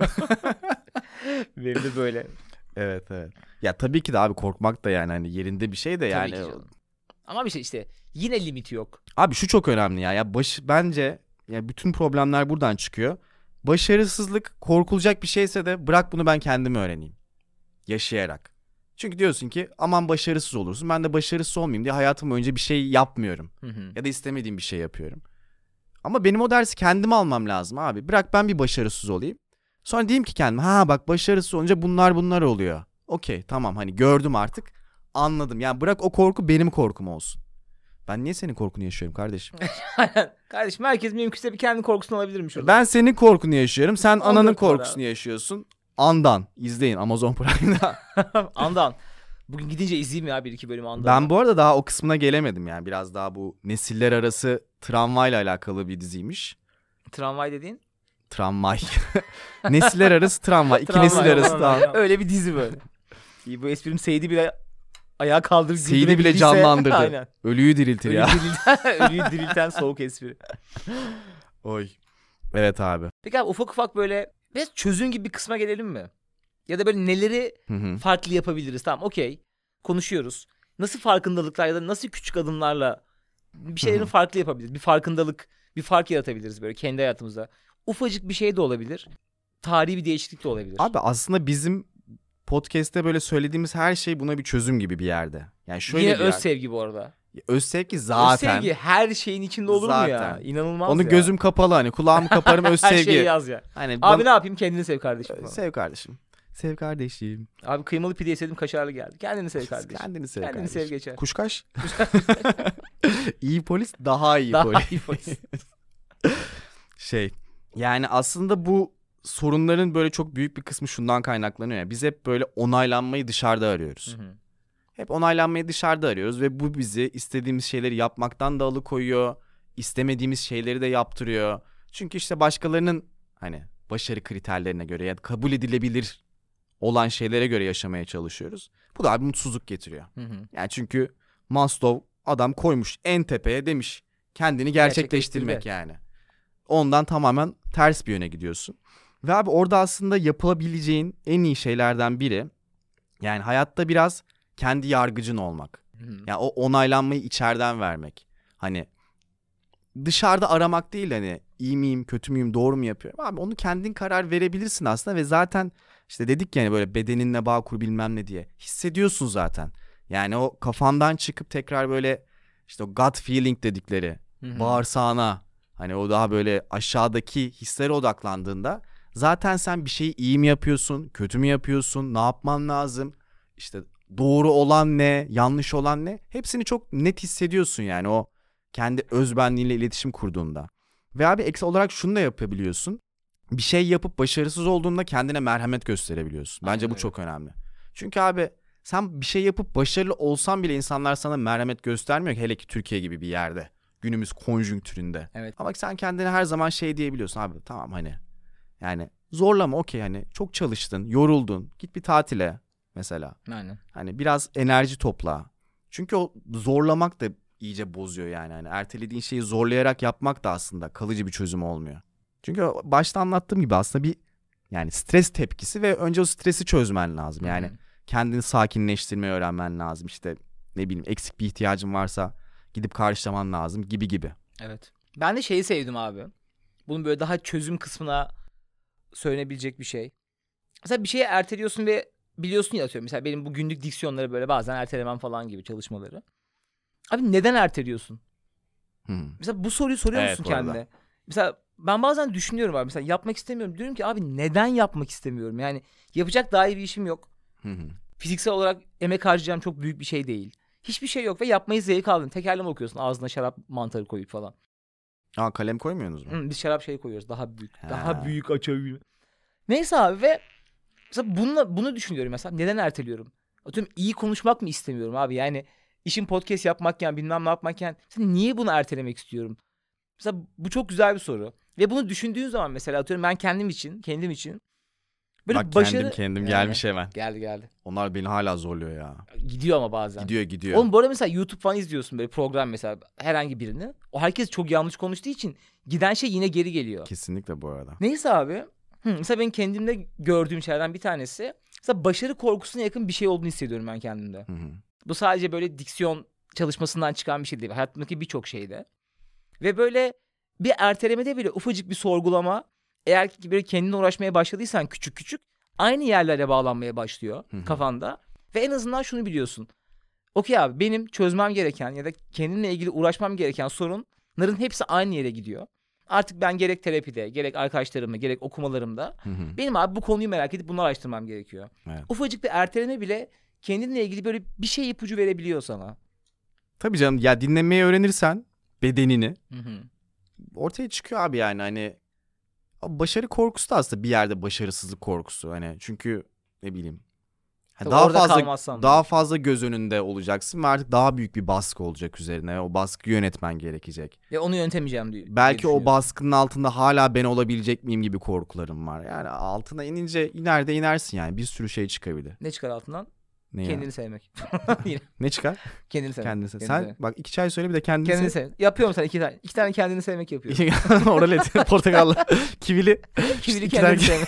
[SPEAKER 3] Benim de böyle.
[SPEAKER 1] Evet evet. Ya tabii ki de abi korkmak da yani hani yerinde bir şey de
[SPEAKER 3] Tabii
[SPEAKER 1] yani.
[SPEAKER 3] ki canım. Ama bir şey işte yine limiti yok.
[SPEAKER 1] Abi şu çok önemli ya. Ya baş bence ya bütün problemler buradan çıkıyor. Başarısızlık korkulacak bir şeyse de bırak bunu ben kendim öğreneyim. Yaşayarak. Çünkü diyorsun ki aman başarısız olursun. Ben de başarısız olmayayım diye hayatım boyunca bir şey yapmıyorum.
[SPEAKER 3] Hı hı.
[SPEAKER 1] Ya da istemediğim bir şey yapıyorum. Ama benim o dersi kendim almam lazım abi. Bırak ben bir başarısız olayım. Sonra diyeyim ki kendime ha bak başarısız olunca bunlar bunlar oluyor. Okey tamam hani gördüm artık. Anladım. Yani bırak o korku benim korkum olsun. Ben niye senin korkunu yaşıyorum kardeşim?
[SPEAKER 3] Aynen. Kardeşim herkes mümkünse bir kendi korkusunu alabilirmiş orada.
[SPEAKER 1] Ben senin korkunu yaşıyorum. Sen
[SPEAKER 3] on
[SPEAKER 1] ananın
[SPEAKER 3] dört var
[SPEAKER 1] korkusunu yaşıyorsun. Andan. İzleyin Amazon Prime'da.
[SPEAKER 3] Andan. Bugün gidince izleyeyim ya bir iki bölüm Andan.
[SPEAKER 1] Ben bu arada daha o kısmına gelemedim yani. Biraz daha bu nesiller arası travmayla alakalı bir diziymiş.
[SPEAKER 3] Tramvay dediğin?
[SPEAKER 1] Tramvay. Nesiller arası travma. İki
[SPEAKER 3] Travma,
[SPEAKER 1] nesil arası
[SPEAKER 4] travma.
[SPEAKER 1] travma.
[SPEAKER 3] Öyle bir dizi böyle. İyi, bu esprim Seydi bile ayağa kaldırıp
[SPEAKER 1] Seydi bile
[SPEAKER 3] güldürebildiyse-
[SPEAKER 1] canlandırdı.
[SPEAKER 3] Aynen.
[SPEAKER 1] Ölüyü diriltir
[SPEAKER 3] Ölüyü
[SPEAKER 1] ya.
[SPEAKER 3] dirilten, ölüyü dirilten soğuk espri.
[SPEAKER 1] Oy. Evet abi.
[SPEAKER 3] Peki abi ufak ufak böyle biraz çözüm gibi bir kısma gelelim mi? Ya da böyle neleri
[SPEAKER 1] Hı hı.
[SPEAKER 3] farklı yapabiliriz? Tamam okey. Konuşuyoruz. Nasıl farkındalıklar ya da nasıl küçük adımlarla bir şeylerin
[SPEAKER 1] Hı hı.
[SPEAKER 3] farklı yapabiliriz? Bir farkındalık, bir fark yaratabiliriz böyle kendi hayatımızda. Ufacık bir şey de olabilir. Tarihi bir değişiklik de olabilir.
[SPEAKER 1] Abi aslında bizim podcast'te böyle söylediğimiz her şey buna bir çözüm gibi bir yerde. Yani şöyle
[SPEAKER 3] Yine
[SPEAKER 1] bir
[SPEAKER 3] öz
[SPEAKER 1] yer.
[SPEAKER 3] sevgi bu arada.
[SPEAKER 1] Öz sevgi zaten.
[SPEAKER 3] Öz sevgi her şeyin içinde olur mu ya?
[SPEAKER 1] Zaten.
[SPEAKER 3] İnanılmaz
[SPEAKER 1] Onu
[SPEAKER 3] ya.
[SPEAKER 1] gözüm kapalı hani kulağımı kaparım öz
[SPEAKER 3] her
[SPEAKER 1] sevgi.
[SPEAKER 3] şeyi yaz ya.
[SPEAKER 1] Hani
[SPEAKER 3] Abi
[SPEAKER 1] bana-
[SPEAKER 3] ne yapayım? Kendini sev kardeşim. falan.
[SPEAKER 1] sev kardeşim. Sev kardeşim.
[SPEAKER 3] Abi kıymalı pide istedim kaşarlı geldi. Kendini sev kardeşim.
[SPEAKER 1] Kendini sev
[SPEAKER 3] Kendini
[SPEAKER 1] kardeşim.
[SPEAKER 3] sev geçer.
[SPEAKER 1] Kuşkaş. İyi polis daha iyi
[SPEAKER 3] Daha
[SPEAKER 1] polis.
[SPEAKER 3] iyi polis.
[SPEAKER 1] Şey yani aslında bu sorunların böyle çok büyük bir kısmı şundan kaynaklanıyor ya. Biz hep böyle onaylanmayı dışarıda arıyoruz.
[SPEAKER 3] Hı hı.
[SPEAKER 1] Hep onaylanmayı dışarıda arıyoruz ve bu bizi istediğimiz şeyleri yapmaktan da alıkoyuyor. İstemediğimiz şeyleri de yaptırıyor. Çünkü işte başkalarının hani başarı kriterlerine göre ya da kabul edilebilir olan şeylere göre yaşamaya çalışıyoruz. Bu da bir mutsuzluk getiriyor.
[SPEAKER 3] Hı hı.
[SPEAKER 1] Yani çünkü Maslow adam koymuş en tepeye demiş kendini gerçekleştirmek
[SPEAKER 3] Gerçekleştirme.
[SPEAKER 1] yani. Ondan tamamen ters bir yöne gidiyorsun. Ve abi orada aslında yapılabileceğin en iyi şeylerden biri yani hayatta biraz kendi yargıcın olmak.
[SPEAKER 3] Hı hı.
[SPEAKER 1] Yani o onaylanmayı içeriden vermek. Hani dışarıda aramak değil hani iyi miyim, kötü müyüm, doğru mu yapıyorum. Abi onu kendin karar verebilirsin aslında ve zaten işte dedik yani böyle bedeninle bağ kur bilmem ne diye. Hissediyorsun zaten. Yani o kafandan çıkıp tekrar böyle işte o gut feeling dedikleri
[SPEAKER 3] Hı hı.
[SPEAKER 1] bağırsağına hani o daha böyle aşağıdaki hislere odaklandığında zaten sen bir şeyi iyi mi yapıyorsun, kötü mü yapıyorsun, ne yapman lazım, işte doğru olan ne, yanlış olan ne hepsini çok net hissediyorsun yani o kendi özbenliğiyle iletişim kurduğunda. Ve abi ekstra olarak şunu da yapabiliyorsun. Bir şey yapıp başarısız olduğunda kendine merhamet gösterebiliyorsun. Bence
[SPEAKER 3] Aynen
[SPEAKER 1] bu
[SPEAKER 3] öyle.
[SPEAKER 1] çok önemli. Çünkü abi sen bir şey yapıp başarılı olsan bile insanlar sana merhamet göstermiyor ki hele ki Türkiye gibi bir yerde. Günümüz konjonktüründe.
[SPEAKER 3] Evet.
[SPEAKER 1] Ama sen kendine her zaman şey diyebiliyorsun abi tamam hani yani zorlama okey hani çok çalıştın, yoruldun. Git bir tatile mesela.
[SPEAKER 3] Aynen.
[SPEAKER 1] Hani biraz enerji topla. Çünkü o zorlamak da iyice bozuyor yani. Hani ertelediğin şeyi zorlayarak yapmak da aslında kalıcı bir çözüm olmuyor. Çünkü o başta anlattığım gibi aslında bir yani stres tepkisi ve önce o stresi çözmen lazım. Yani
[SPEAKER 3] Hı hı.
[SPEAKER 1] kendini sakinleştirmeyi öğrenmen lazım. İşte ne bileyim eksik bir ihtiyacın varsa gidip karşılaman lazım gibi gibi.
[SPEAKER 3] Evet. Ben de şeyi sevdim abi. Bunun böyle daha çözüm kısmına söylenebilecek bir şey. Mesela bir şeyi erteliyorsun ve biliyorsun ya atıyorum. Mesela benim bu günlük diksiyonları böyle bazen ertelemem falan gibi çalışmaları. Abi neden erteliyorsun?
[SPEAKER 1] Hı.
[SPEAKER 3] Mesela bu soruyu soruyor
[SPEAKER 1] Evet,
[SPEAKER 3] musun
[SPEAKER 1] bu arada.
[SPEAKER 3] kendine? Mesela ben bazen düşünüyorum abi. Mesela yapmak istemiyorum. Diyorum ki abi neden yapmak istemiyorum? Yani yapacak daha iyi bir işim yok.
[SPEAKER 1] Hı hı.
[SPEAKER 3] Fiziksel olarak emek harcayacağım çok büyük bir şey değil. Hiçbir şey yok ve yapmayı zevk aldın. Tekerleme okuyorsun ağzına şarap mantarı koyup falan.
[SPEAKER 1] Aa kalem koymuyorsunuz mu?
[SPEAKER 3] Hı, biz şarap şey koyuyoruz daha büyük.
[SPEAKER 1] Ha.
[SPEAKER 3] Daha büyük açabiliyor. Neyse abi ve mesela bununla, bunu düşünüyorum mesela. Neden erteliyorum? Atıyorum iyi konuşmak mı istemiyorum abi? Yani işin podcast yapmakken bilmem ne yapmakken niye bunu ertelemek istiyorum? Mesela bu çok güzel bir soru. Ve bunu düşündüğün zaman mesela atıyorum ben kendim için, kendim için böyle
[SPEAKER 1] Bak
[SPEAKER 3] başarı...
[SPEAKER 1] kendim kendim
[SPEAKER 3] Yani,
[SPEAKER 1] gelmiş hemen.
[SPEAKER 3] Geldi geldi.
[SPEAKER 1] Onlar beni hala zorluyor ya.
[SPEAKER 3] Gidiyor ama bazen.
[SPEAKER 1] Gidiyor gidiyor.
[SPEAKER 3] Oğlum bu arada mesela YouTube falan izliyorsun böyle program mesela herhangi birini. O herkes çok yanlış konuştuğu için giden şey yine geri geliyor.
[SPEAKER 1] Kesinlikle bu arada.
[SPEAKER 3] Neyse abi. Hı, mesela ben kendimde gördüğüm şeylerden bir tanesi. Mesela başarı korkusuna yakın bir şey olduğunu hissediyorum ben kendimde.
[SPEAKER 1] Hı hı.
[SPEAKER 3] Bu sadece böyle diksiyon çalışmasından çıkan bir şey değil. Hayatımdaki birçok şeyde. Ve böyle bir ertelemede bile ufacık bir sorgulama. Eğer ki böyle kendine uğraşmaya başladıysan küçük küçük aynı yerlere bağlanmaya başlıyor
[SPEAKER 1] Hı hı.
[SPEAKER 3] kafanda. Ve en azından şunu biliyorsun. Okey abi benim çözmem gereken ya da kendimle ilgili uğraşmam gereken sorunların hepsi aynı yere gidiyor. Artık ben gerek terapide, gerek arkadaşlarımla, gerek okumalarımda
[SPEAKER 1] Hı hı.
[SPEAKER 3] benim abi bu konuyu merak edip bunu araştırmam gerekiyor.
[SPEAKER 1] Evet.
[SPEAKER 3] Ufacık bir erteleme bile kendinle ilgili böyle bir şey ipucu verebiliyor sana.
[SPEAKER 1] Tabii canım ya dinlemeyi öğrenirsen bedenini
[SPEAKER 3] Hı hı.
[SPEAKER 1] ortaya çıkıyor abi yani hani başarı korkusu da aslında bir yerde başarısızlık korkusu hani çünkü ne bileyim ha,
[SPEAKER 3] Tabii
[SPEAKER 1] daha
[SPEAKER 3] orada
[SPEAKER 1] fazla
[SPEAKER 3] kalmazsan
[SPEAKER 1] daha
[SPEAKER 3] da.
[SPEAKER 1] fazla göz önünde olacaksın ve artık daha büyük bir baskı olacak üzerine o baskıyı yönetmen gerekecek.
[SPEAKER 3] Ve onu yönetemeyeceğim diyor.
[SPEAKER 1] Belki o baskının altında hala ben olabilecek miyim gibi korkularım var. Yani altına inince iner de inersin yani bir sürü şey çıkabilir.
[SPEAKER 3] Ne çıkar altından?
[SPEAKER 1] Ne
[SPEAKER 3] Kendini
[SPEAKER 1] ya?
[SPEAKER 3] sevmek. Yine.
[SPEAKER 1] Ne çıkar?
[SPEAKER 3] Kendini sevmek.
[SPEAKER 1] Kendini sev.
[SPEAKER 3] Kendini
[SPEAKER 1] Sen
[SPEAKER 3] sevmek.
[SPEAKER 1] bak iki çay söyle bir de kendini,
[SPEAKER 3] Kendini
[SPEAKER 1] sev.
[SPEAKER 3] sevmek. Yapıyorum sana iki tane. İki tane kendini sevmek yapıyorum.
[SPEAKER 1] Oral et, portakallı, kivili.
[SPEAKER 3] Kivili
[SPEAKER 1] İki
[SPEAKER 3] kendini
[SPEAKER 1] tane-
[SPEAKER 3] sevmek.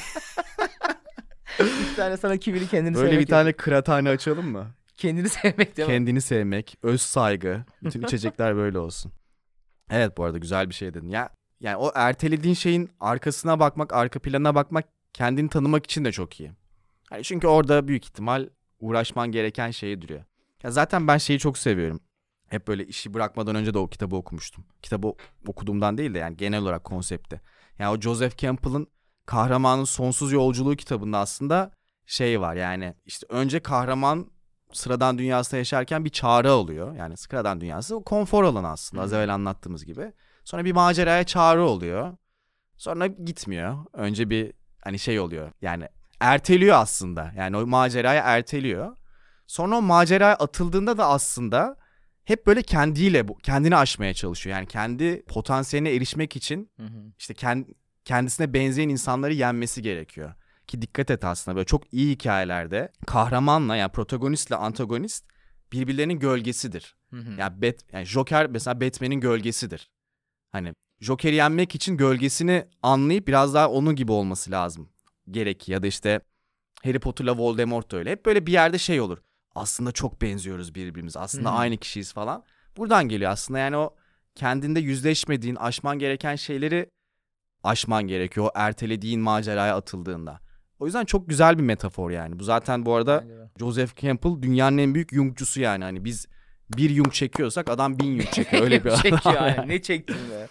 [SPEAKER 3] İki tane sana kivili kendini
[SPEAKER 1] Böyle
[SPEAKER 3] sevmek
[SPEAKER 1] bir tane kıraathane açalım mı?
[SPEAKER 3] Kendini sevmek değil mi?
[SPEAKER 1] Kendini sevmek, öz saygı. Bütün içecekler böyle olsun. Evet bu arada güzel bir şey dedin. Ya yani o ertelediğin şeyin arkasına bakmak, arka planına bakmak kendini tanımak için de çok iyi. Hani çünkü orada büyük ihtimal uğraşman gereken şey duruyor. Ya zaten ben şeyi çok seviyorum. Hep böyle işi bırakmadan önce de o kitabı okumuştum. Kitabı okuduğumdan değil de yani genel olarak konsepti. Yani o Joseph Campbell'ın Kahramanın Sonsuz Yolculuğu kitabında aslında şey var yani işte önce kahraman sıradan dünyasında yaşarken bir çağrı alıyor. Yani sıradan dünyası o konfor alanı aslında az evvel anlattığımız gibi. Sonra bir maceraya çağrı oluyor. Sonra gitmiyor. Önce bir hani şey oluyor yani erteliyor aslında. Yani o macerayı erteliyor. Sonra o maceraya atıldığında da aslında hep böyle kendiyle kendini aşmaya çalışıyor. Yani kendi potansiyeline erişmek için
[SPEAKER 3] Hı hı.
[SPEAKER 1] işte kend, kendisine benzeyen insanları yenmesi gerekiyor. Ki dikkat et aslında böyle çok iyi hikayelerde kahramanla yani protagonistle antagonist birbirlerinin gölgesidir.
[SPEAKER 3] Hı hı.
[SPEAKER 1] Yani, Bat, yani Joker mesela Batman'in gölgesidir. Hani Joker'i yenmek için gölgesini anlayıp biraz daha onun gibi olması lazım. Gerek ya da işte Harry Potter'la Voldemort da öyle. Hep böyle bir yerde şey olur. Aslında çok benziyoruz birbirimize. Aslında
[SPEAKER 3] Hı.
[SPEAKER 1] aynı kişiyiz falan. Buradan geliyor aslında yani o kendinde yüzleşmediğin, aşman gereken şeyleri aşman gerekiyor. O ertelediğin maceraya atıldığında. O yüzden çok güzel bir metafor yani. Bu zaten bu arada
[SPEAKER 3] Bence de.
[SPEAKER 1] Joseph Campbell dünyanın en büyük Jung'cusu yani. Hani biz bir Jung çekiyorsak adam bin Jung çekiyor. Öyle bir adam.
[SPEAKER 3] Çekiyor aynen. Ne çektin be.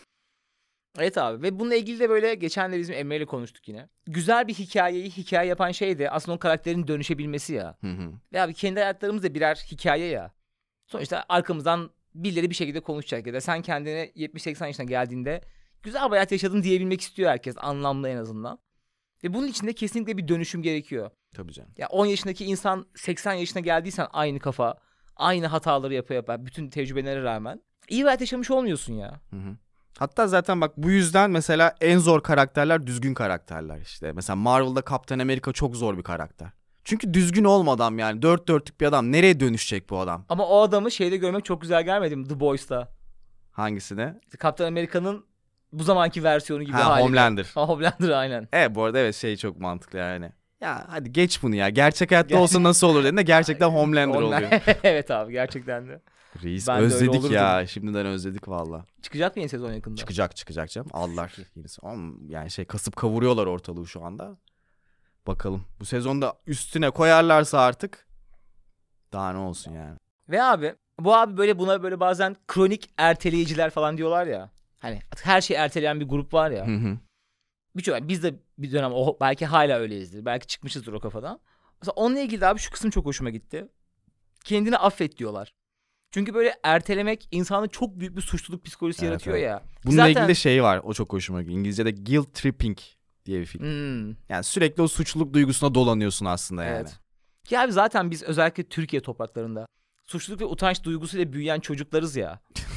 [SPEAKER 3] Evet abi ve bununla ilgili de böyle geçen de bizim Emre ile konuştuk yine. Güzel bir hikayeyi hikaye yapan şey de aslında o karakterin dönüşebilmesi ya.
[SPEAKER 1] Hı hı.
[SPEAKER 3] Ve abi kendi hayatlarımız da birer hikaye ya. Sonuçta arkamızdan birileri bir şekilde konuşacak ya da sen kendine yetmiş seksen yaşına geldiğinde güzel bir hayat yaşadın diyebilmek istiyor herkes anlamlı en azından. Ve bunun için de kesinlikle bir dönüşüm gerekiyor.
[SPEAKER 1] Tabii canım.
[SPEAKER 3] Ya on yaşındaki insan seksen yaşına geldiysen aynı kafa, aynı hataları yapa yapa bütün tecrübelere rağmen iyi bir hayat yaşamış olmuyorsun ya.
[SPEAKER 1] Hı hı. Hatta zaten bak bu yüzden mesela en zor karakterler düzgün karakterler işte. Mesela Marvel'da Kaptan Amerika çok zor bir karakter. Çünkü düzgün olma adam yani. Dört dörtlük bir adam. Nereye dönüşecek bu adam?
[SPEAKER 3] Ama o adamı şeyde görmek çok güzel gelmedi mi? The Boys'ta.
[SPEAKER 1] Hangisine?
[SPEAKER 3] Kaptan Amerika'nın bu zamanki versiyonu gibi
[SPEAKER 1] Ha,
[SPEAKER 3] hali.
[SPEAKER 1] Homelander.
[SPEAKER 3] Ha, Homelander aynen.
[SPEAKER 1] Evet bu arada evet şey çok mantıklı yani. Ya hadi geç bunu ya. Gerçek hayatta olsa nasıl olur dediğinde gerçekten Homelander oluyor.
[SPEAKER 3] Evet abi gerçekten de.
[SPEAKER 1] Reis
[SPEAKER 3] Ben de öyle
[SPEAKER 1] özledik
[SPEAKER 3] olurdum.
[SPEAKER 1] ya. Şimdiden özledik valla.
[SPEAKER 3] Çıkacak mı yeni sezon yakında?
[SPEAKER 1] Çıkacak çıkacak canım. Allah yenisi. Oğlum, yani şey kasıp kavuruyorlar ortalığı şu anda. Bakalım. Bu sezonda üstüne koyarlarsa artık daha ne olsun yani.
[SPEAKER 3] Ve abi bu abi böyle buna böyle bazen kronik erteleyiciler falan diyorlar ya. Hani her şeyi erteleyen bir grup var ya.
[SPEAKER 1] Hı hı.
[SPEAKER 3] Birçok yani biz de bir dönem o, belki hala öyleyizdir. Belki çıkmışızdır o kafadan. Mesela onunla ilgili de abi şu kısım çok hoşuma gitti. Kendini affet diyorlar. Çünkü böyle ertelemek insanda çok büyük bir suçluluk psikolojisi
[SPEAKER 1] Evet,
[SPEAKER 3] yaratıyor
[SPEAKER 1] evet.
[SPEAKER 3] ya.
[SPEAKER 1] Bununla
[SPEAKER 3] Zaten...
[SPEAKER 1] ilgili de şey var. O çok hoşuma gidiyor. İngilizce'de guilt tripping diye bir film.
[SPEAKER 3] Hmm,
[SPEAKER 1] Yani sürekli o suçluluk duygusuna dolanıyorsun aslında yani.
[SPEAKER 3] evet. Ki abi zaten biz özellikle Türkiye topraklarında suçluluk ve utanç duygusuyla büyüyen çocuklarız ya.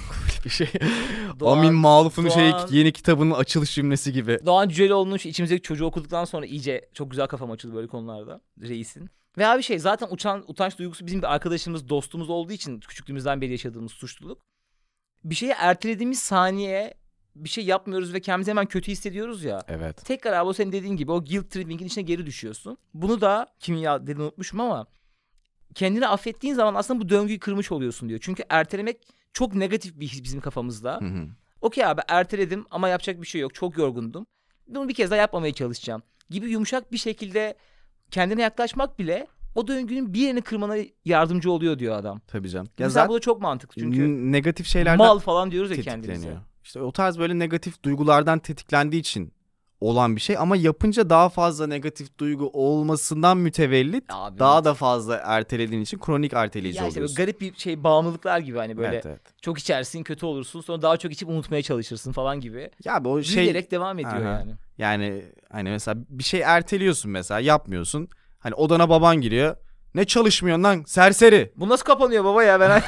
[SPEAKER 1] bir şey.
[SPEAKER 3] Doğan-
[SPEAKER 1] Amin Maluf'un şey
[SPEAKER 3] Doğan-
[SPEAKER 1] yeni kitabının açılış cümlesi gibi.
[SPEAKER 3] Doğan Cüceloğlu'nun şu içimizdeki çocuğu okuduktan sonra iyice çok güzel kafam açıldı böyle konularda. Reisin. Ve abi şey zaten uçan, utanç duygusu bizim bir arkadaşımız, dostumuz olduğu için küçüklüğümüzden beri yaşadığımız suçluluk. Bir şeyi ertelediğimiz saniye bir şey yapmıyoruz ve kendimizi hemen kötü hissediyoruz ya.
[SPEAKER 1] Evet.
[SPEAKER 3] Tekrar abi o senin dediğin gibi o guilt tripping'in içine geri düşüyorsun. Bunu da kimya dediğini unutmuşum ama kendini affettiğin zaman aslında bu döngüyü kırmış oluyorsun diyor. Çünkü ertelemek çok negatif bir his bizim kafamızda.
[SPEAKER 1] Hı hı.
[SPEAKER 3] Okey abi erteledim ama yapacak bir şey yok. Çok yorgundum. Bunu bir kez daha yapmamaya çalışacağım gibi yumuşak bir şekilde kendine yaklaşmak bile o döngünün bir yerini kırmana yardımcı oluyor diyor adam.
[SPEAKER 1] Tabii canım.
[SPEAKER 3] Mesela
[SPEAKER 1] zaten
[SPEAKER 3] bu da çok mantıklı çünkü
[SPEAKER 1] n- negatif şeylerden
[SPEAKER 3] mal falan diyoruz ya
[SPEAKER 1] tetikleniyor.
[SPEAKER 3] kendimize.
[SPEAKER 1] İşte o tarz böyle negatif duygulardan tetiklendiği için olan bir şey ama yapınca daha fazla negatif duygu olmasından mütevellit
[SPEAKER 3] Abi,
[SPEAKER 1] daha
[SPEAKER 3] evet.
[SPEAKER 1] da fazla ertelediğin için kronik erteleyici
[SPEAKER 3] Ya işte böyle
[SPEAKER 1] oluyorsun.
[SPEAKER 3] garip bir şey bağımlılıklar gibi hani böyle
[SPEAKER 1] Evet, evet.
[SPEAKER 3] çok içersin kötü olursun sonra daha çok içip unutmaya çalışırsın falan gibi.
[SPEAKER 1] Ya bu şey
[SPEAKER 3] Büyüyerek devam ediyor
[SPEAKER 1] Aha.
[SPEAKER 3] yani.
[SPEAKER 1] yani hani mesela bir şey erteliyorsun mesela yapmıyorsun. Hani odana baban giriyor. Ne çalışmıyorsun lan serseri.
[SPEAKER 3] Bu nasıl kapanıyor baba ya ben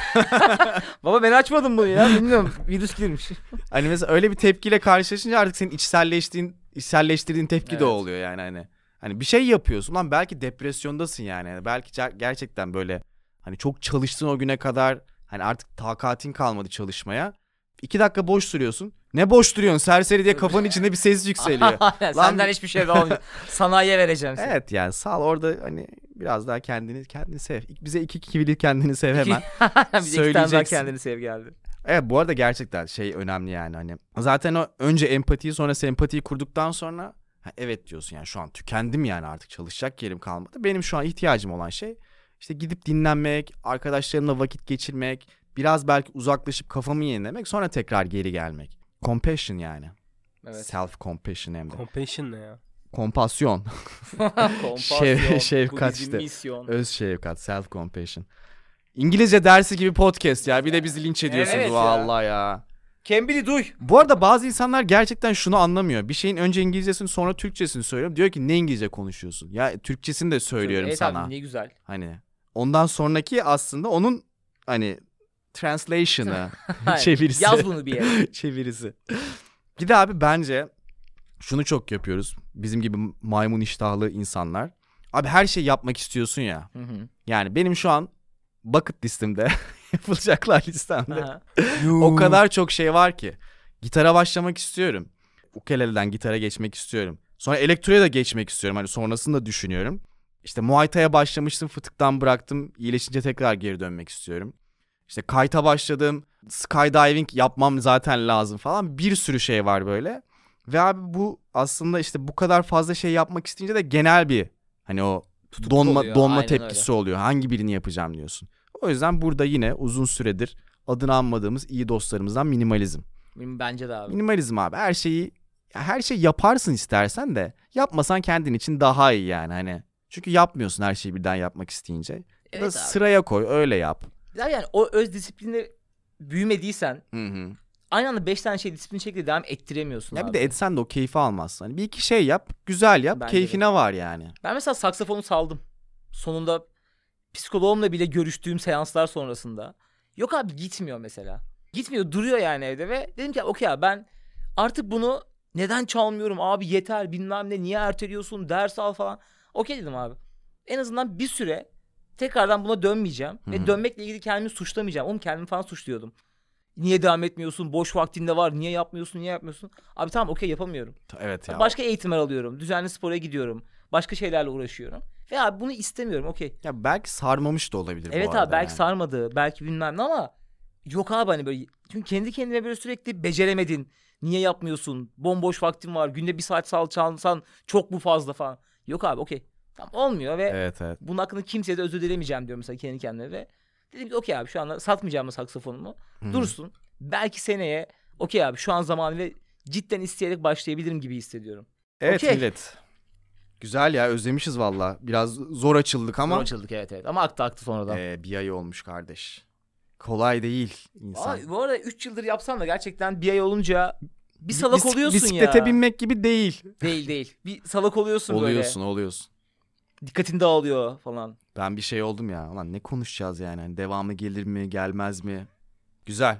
[SPEAKER 3] baba ben açmadım bunu ya bilmiyorum virüs girmiş.
[SPEAKER 1] Hani mesela öyle bir tepkiyle karşılaşınca artık senin içselleştiğin içselleştirdiğin tepki
[SPEAKER 3] Evet.
[SPEAKER 1] de oluyor yani hani. Hani bir şey yapıyorsun lan belki depresyondasın yani. Belki ger- gerçekten böyle hani çok çalıştın o güne kadar hani artık takatin kalmadı çalışmaya. İki dakika boş duruyorsun. Ne boş duruyorsun serseri diye kafanın içinde bir ses yükseliyor.
[SPEAKER 3] Senden hiçbir şey olmuyor. Sanayiye vereceğim seni.
[SPEAKER 1] Evet yani sağ ol orada hani biraz daha kendini kendini sev. Bize iki kivili kendini sev hemen.
[SPEAKER 3] Bir de iki tane daha
[SPEAKER 1] söyleyeceksin.
[SPEAKER 3] kendini sev geldi.
[SPEAKER 1] Evet bu arada gerçekten şey önemli yani hani. Zaten o önce empatiyi sonra sempatiyi kurduktan sonra ha, evet diyorsun yani şu an tükendim yani artık çalışacak yerim kalmadı. Benim şu an ihtiyacım olan şey işte gidip dinlenmek, arkadaşlarımla vakit geçirmek, biraz belki uzaklaşıp kafamı yenilemek sonra tekrar geri gelmek. Compassion yani.
[SPEAKER 3] Evet.
[SPEAKER 1] Self compassion hem de.
[SPEAKER 4] Compassion ne ya?
[SPEAKER 1] Kompasyon.
[SPEAKER 3] Kompasyon,
[SPEAKER 1] Şev- şefkat
[SPEAKER 3] Budizm,
[SPEAKER 1] işte.
[SPEAKER 3] misyon.
[SPEAKER 1] Öz şefkat, self compassion. İngilizce dersi gibi podcast ya. Bir de bizi linç ediyorsun.
[SPEAKER 3] Evet ya.
[SPEAKER 1] Vallahi ya.
[SPEAKER 3] Cambly'i duy.
[SPEAKER 1] Bu arada bazı insanlar gerçekten şunu anlamıyor. Bir şeyin önce İngilizcesini sonra Türkçesini söylüyorum. Diyor ki ne İngilizce konuşuyorsun? Ya Türkçesini de söylüyorum
[SPEAKER 3] evet
[SPEAKER 1] sana.
[SPEAKER 3] Abi, ne güzel.
[SPEAKER 1] Hani ondan sonraki aslında onun hani translation'ı,
[SPEAKER 3] Hayır,
[SPEAKER 1] çevirisi.
[SPEAKER 3] Yaz bunu bir yere.
[SPEAKER 1] çevirisi. Bir de abi bence şunu çok yapıyoruz. Bizim gibi maymun iştahlı insanlar. Abi her şeyi yapmak istiyorsun ya.
[SPEAKER 3] Hı hı.
[SPEAKER 1] Yani benim şu an bucket listemde, yapılacaklar listemde
[SPEAKER 3] Aha.
[SPEAKER 1] o kadar çok şey var ki. Gitara başlamak istiyorum. Ukeleleden gitara geçmek istiyorum. Sonra elektroya da geçmek istiyorum. Hani sonrasını da düşünüyorum. İşte Muay Thai'ye başlamıştım, fıtıktan bıraktım. İyileşince tekrar geri dönmek istiyorum. İşte kite'a başladım. Skydiving yapmam zaten lazım falan. Bir sürü şey var böyle. Ve abi bu aslında işte bu kadar fazla şey yapmak isteyince de genel bir hani o donma
[SPEAKER 3] oluyor,
[SPEAKER 1] donma
[SPEAKER 3] aynen
[SPEAKER 1] tepkisi oluyor. Hangi birini yapacağım diyorsun. O yüzden burada yine uzun süredir adını anmadığımız iyi dostlarımızdan minimalizm.
[SPEAKER 3] Bence de abi.
[SPEAKER 1] Minimalizm abi her şeyi her şey yaparsın istersen de yapmasan kendin için daha iyi yani hani. Çünkü yapmıyorsun her şeyi birden yapmak isteyince. Ya da
[SPEAKER 3] Evet abi.
[SPEAKER 1] sıraya koy öyle yap.
[SPEAKER 3] Zaten yani o öz disiplinle büyümediysen
[SPEAKER 1] Hı hı.
[SPEAKER 3] aynı anda beş tane şey disiplin şekilde devam ettiremiyorsun
[SPEAKER 1] Ya
[SPEAKER 3] abi.
[SPEAKER 1] bir de etsen de o keyfi almazsın. Hani bir iki şey yap, güzel yap,
[SPEAKER 3] Bence
[SPEAKER 1] keyfine var yani.
[SPEAKER 3] Ben mesela saksafonu saldım. Sonunda psikoloğumla bile görüştüğüm seanslar sonrasında. Yok abi gitmiyor mesela. Gitmiyor duruyor yani evde ve dedim ki okey abi ben artık bunu neden çalmıyorum abi yeter bilmem ne niye erteliyorsun ders al falan. Okey dedim abi. En azından bir süre tekrardan buna dönmeyeceğim.
[SPEAKER 1] Hı
[SPEAKER 3] Ve
[SPEAKER 1] hı.
[SPEAKER 3] dönmekle ilgili kendimi suçlamayacağım. Oğlum kendimi falan suçluyordum. Niye devam etmiyorsun? Boş vaktinde var. Niye yapmıyorsun? Niye yapmıyorsun? Abi tamam okey yapamıyorum.
[SPEAKER 1] Evet ya.
[SPEAKER 3] Başka eğitimler alıyorum. Düzenli spora gidiyorum. Başka şeylerle uğraşıyorum. Ve abi bunu istemiyorum okey.
[SPEAKER 1] Ya belki sarmamış da olabilir
[SPEAKER 3] Evet
[SPEAKER 1] bu
[SPEAKER 3] abi
[SPEAKER 1] arada
[SPEAKER 3] belki
[SPEAKER 1] yani.
[SPEAKER 3] sarmadı. Belki bilmem ne ama yok abi hani böyle. Çünkü kendi kendime böyle sürekli beceremedin. Niye yapmıyorsun? Bomboş vaktin var. Günde bir saat sal çalsan çok mu fazla falan. Yok abi okey. Tamam olmuyor ve
[SPEAKER 1] Evet evet.
[SPEAKER 3] bunun hakkında kimseye de özür dilemeyeceğim diyorum mesela kendi kendime ve dedim ki okey abi şu anda satmayacağım mı saksafonumu?
[SPEAKER 1] Hı hı.
[SPEAKER 3] Dursun. Belki seneye okey abi şu an zamanı ve cidden isteyerek başlayabilirim gibi hissediyorum.
[SPEAKER 1] Evet
[SPEAKER 3] Okey.
[SPEAKER 1] millet. Güzel ya özlemişiz valla. Biraz zor açıldık ama
[SPEAKER 3] Zor açıldık evet evet ama aktı aktı sonradan.
[SPEAKER 1] ee, bir ay olmuş kardeş. Kolay değil insan.
[SPEAKER 3] Aa, bu arada üç yıldır yapsam da gerçekten bir ay olunca bir salak
[SPEAKER 1] Bis-
[SPEAKER 3] oluyorsun
[SPEAKER 1] bisiklete
[SPEAKER 3] ya.
[SPEAKER 1] binmek gibi değil.
[SPEAKER 3] Değil değil. Bir salak oluyorsun,
[SPEAKER 1] Oluyorsun
[SPEAKER 3] böyle.
[SPEAKER 1] oluyorsun.
[SPEAKER 3] Dikkatin dağılıyor falan.
[SPEAKER 1] Ben bir şey oldum ya. Ulan ne konuşacağız yani? Hani devamı gelir mi gelmez mi? Güzel.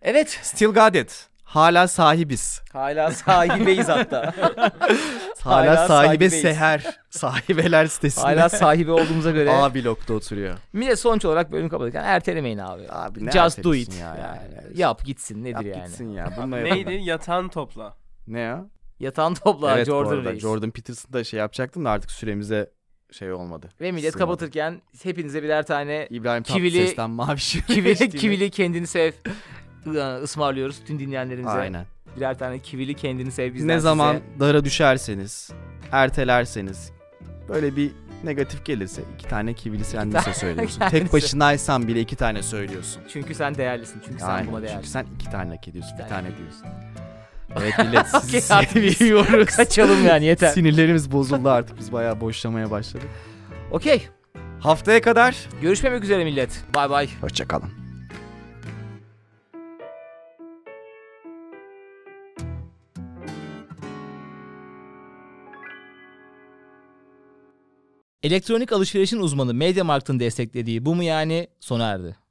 [SPEAKER 3] Evet.
[SPEAKER 1] Still got it. Hala sahibiz.
[SPEAKER 3] Hala sahibeyiz hatta.
[SPEAKER 1] Hala,
[SPEAKER 3] Hala
[SPEAKER 1] sahibe
[SPEAKER 3] sahibeyiz.
[SPEAKER 1] Seher. Sahibeler sitesinde.
[SPEAKER 3] Hala sahibi olduğumuza göre.
[SPEAKER 1] A blokta oturuyor.
[SPEAKER 3] Millet sonuç olarak bölüm kapatırken ertelemeyin abi.
[SPEAKER 1] Abi ne
[SPEAKER 3] Just do
[SPEAKER 1] ertelesin
[SPEAKER 3] it.
[SPEAKER 1] ya,
[SPEAKER 3] Yani.
[SPEAKER 1] yani.
[SPEAKER 3] Yap gitsin nedir
[SPEAKER 1] Yap
[SPEAKER 3] yani.
[SPEAKER 1] gitsin ya. Bununla yapalım.
[SPEAKER 4] Neydi? Yatağını topla.
[SPEAKER 1] Ne ya?
[SPEAKER 3] Yatağın topla
[SPEAKER 1] Evet bu
[SPEAKER 3] Jordan
[SPEAKER 1] arada
[SPEAKER 3] Reis.
[SPEAKER 1] Jordan Peterson da şey yapacaktım da artık süremize şey olmadı.
[SPEAKER 3] Ve millet
[SPEAKER 1] Sığmadı.
[SPEAKER 3] kapatırken hepinize birer tane
[SPEAKER 1] İbrahim
[SPEAKER 3] Kivili-
[SPEAKER 1] Tatlıses'ten Maviş.
[SPEAKER 3] kivili, kivili kendini sev ı- ısmarlıyoruz tüm dinleyenlerimize.
[SPEAKER 1] Aynen.
[SPEAKER 3] Birer tane kivili kendini sev bizden
[SPEAKER 1] Ne zaman
[SPEAKER 3] size.
[SPEAKER 1] dara düşerseniz, ertelerseniz, böyle bir negatif gelirse iki tane kivili kendinize söylüyorsun.
[SPEAKER 3] Kendisi.
[SPEAKER 1] Tek başınaysan bile iki tane söylüyorsun.
[SPEAKER 3] Çünkü sen değerlisin. Çünkü sen
[SPEAKER 1] Aynen.
[SPEAKER 3] buna
[SPEAKER 1] Çünkü
[SPEAKER 3] değerlisin.
[SPEAKER 1] sen iki tane hak ediyorsun.
[SPEAKER 3] İki
[SPEAKER 1] Bir
[SPEAKER 3] tane
[SPEAKER 1] tane diyorsun. Evet millet sizi
[SPEAKER 3] Okey, artık biz
[SPEAKER 1] seviyoruz.
[SPEAKER 3] Kaçalım yani yeter.
[SPEAKER 1] Sinirlerimiz bozuldu artık. Biz bayağı boşlamaya başladık.
[SPEAKER 3] Okey.
[SPEAKER 1] Haftaya kadar
[SPEAKER 3] Görüşmemek üzere millet. Bay bay.
[SPEAKER 1] hoşçakalın.
[SPEAKER 3] Elektronik alışverişin uzmanı MediaMarkt'ın desteklediği Bu Mu Yani sona erdi.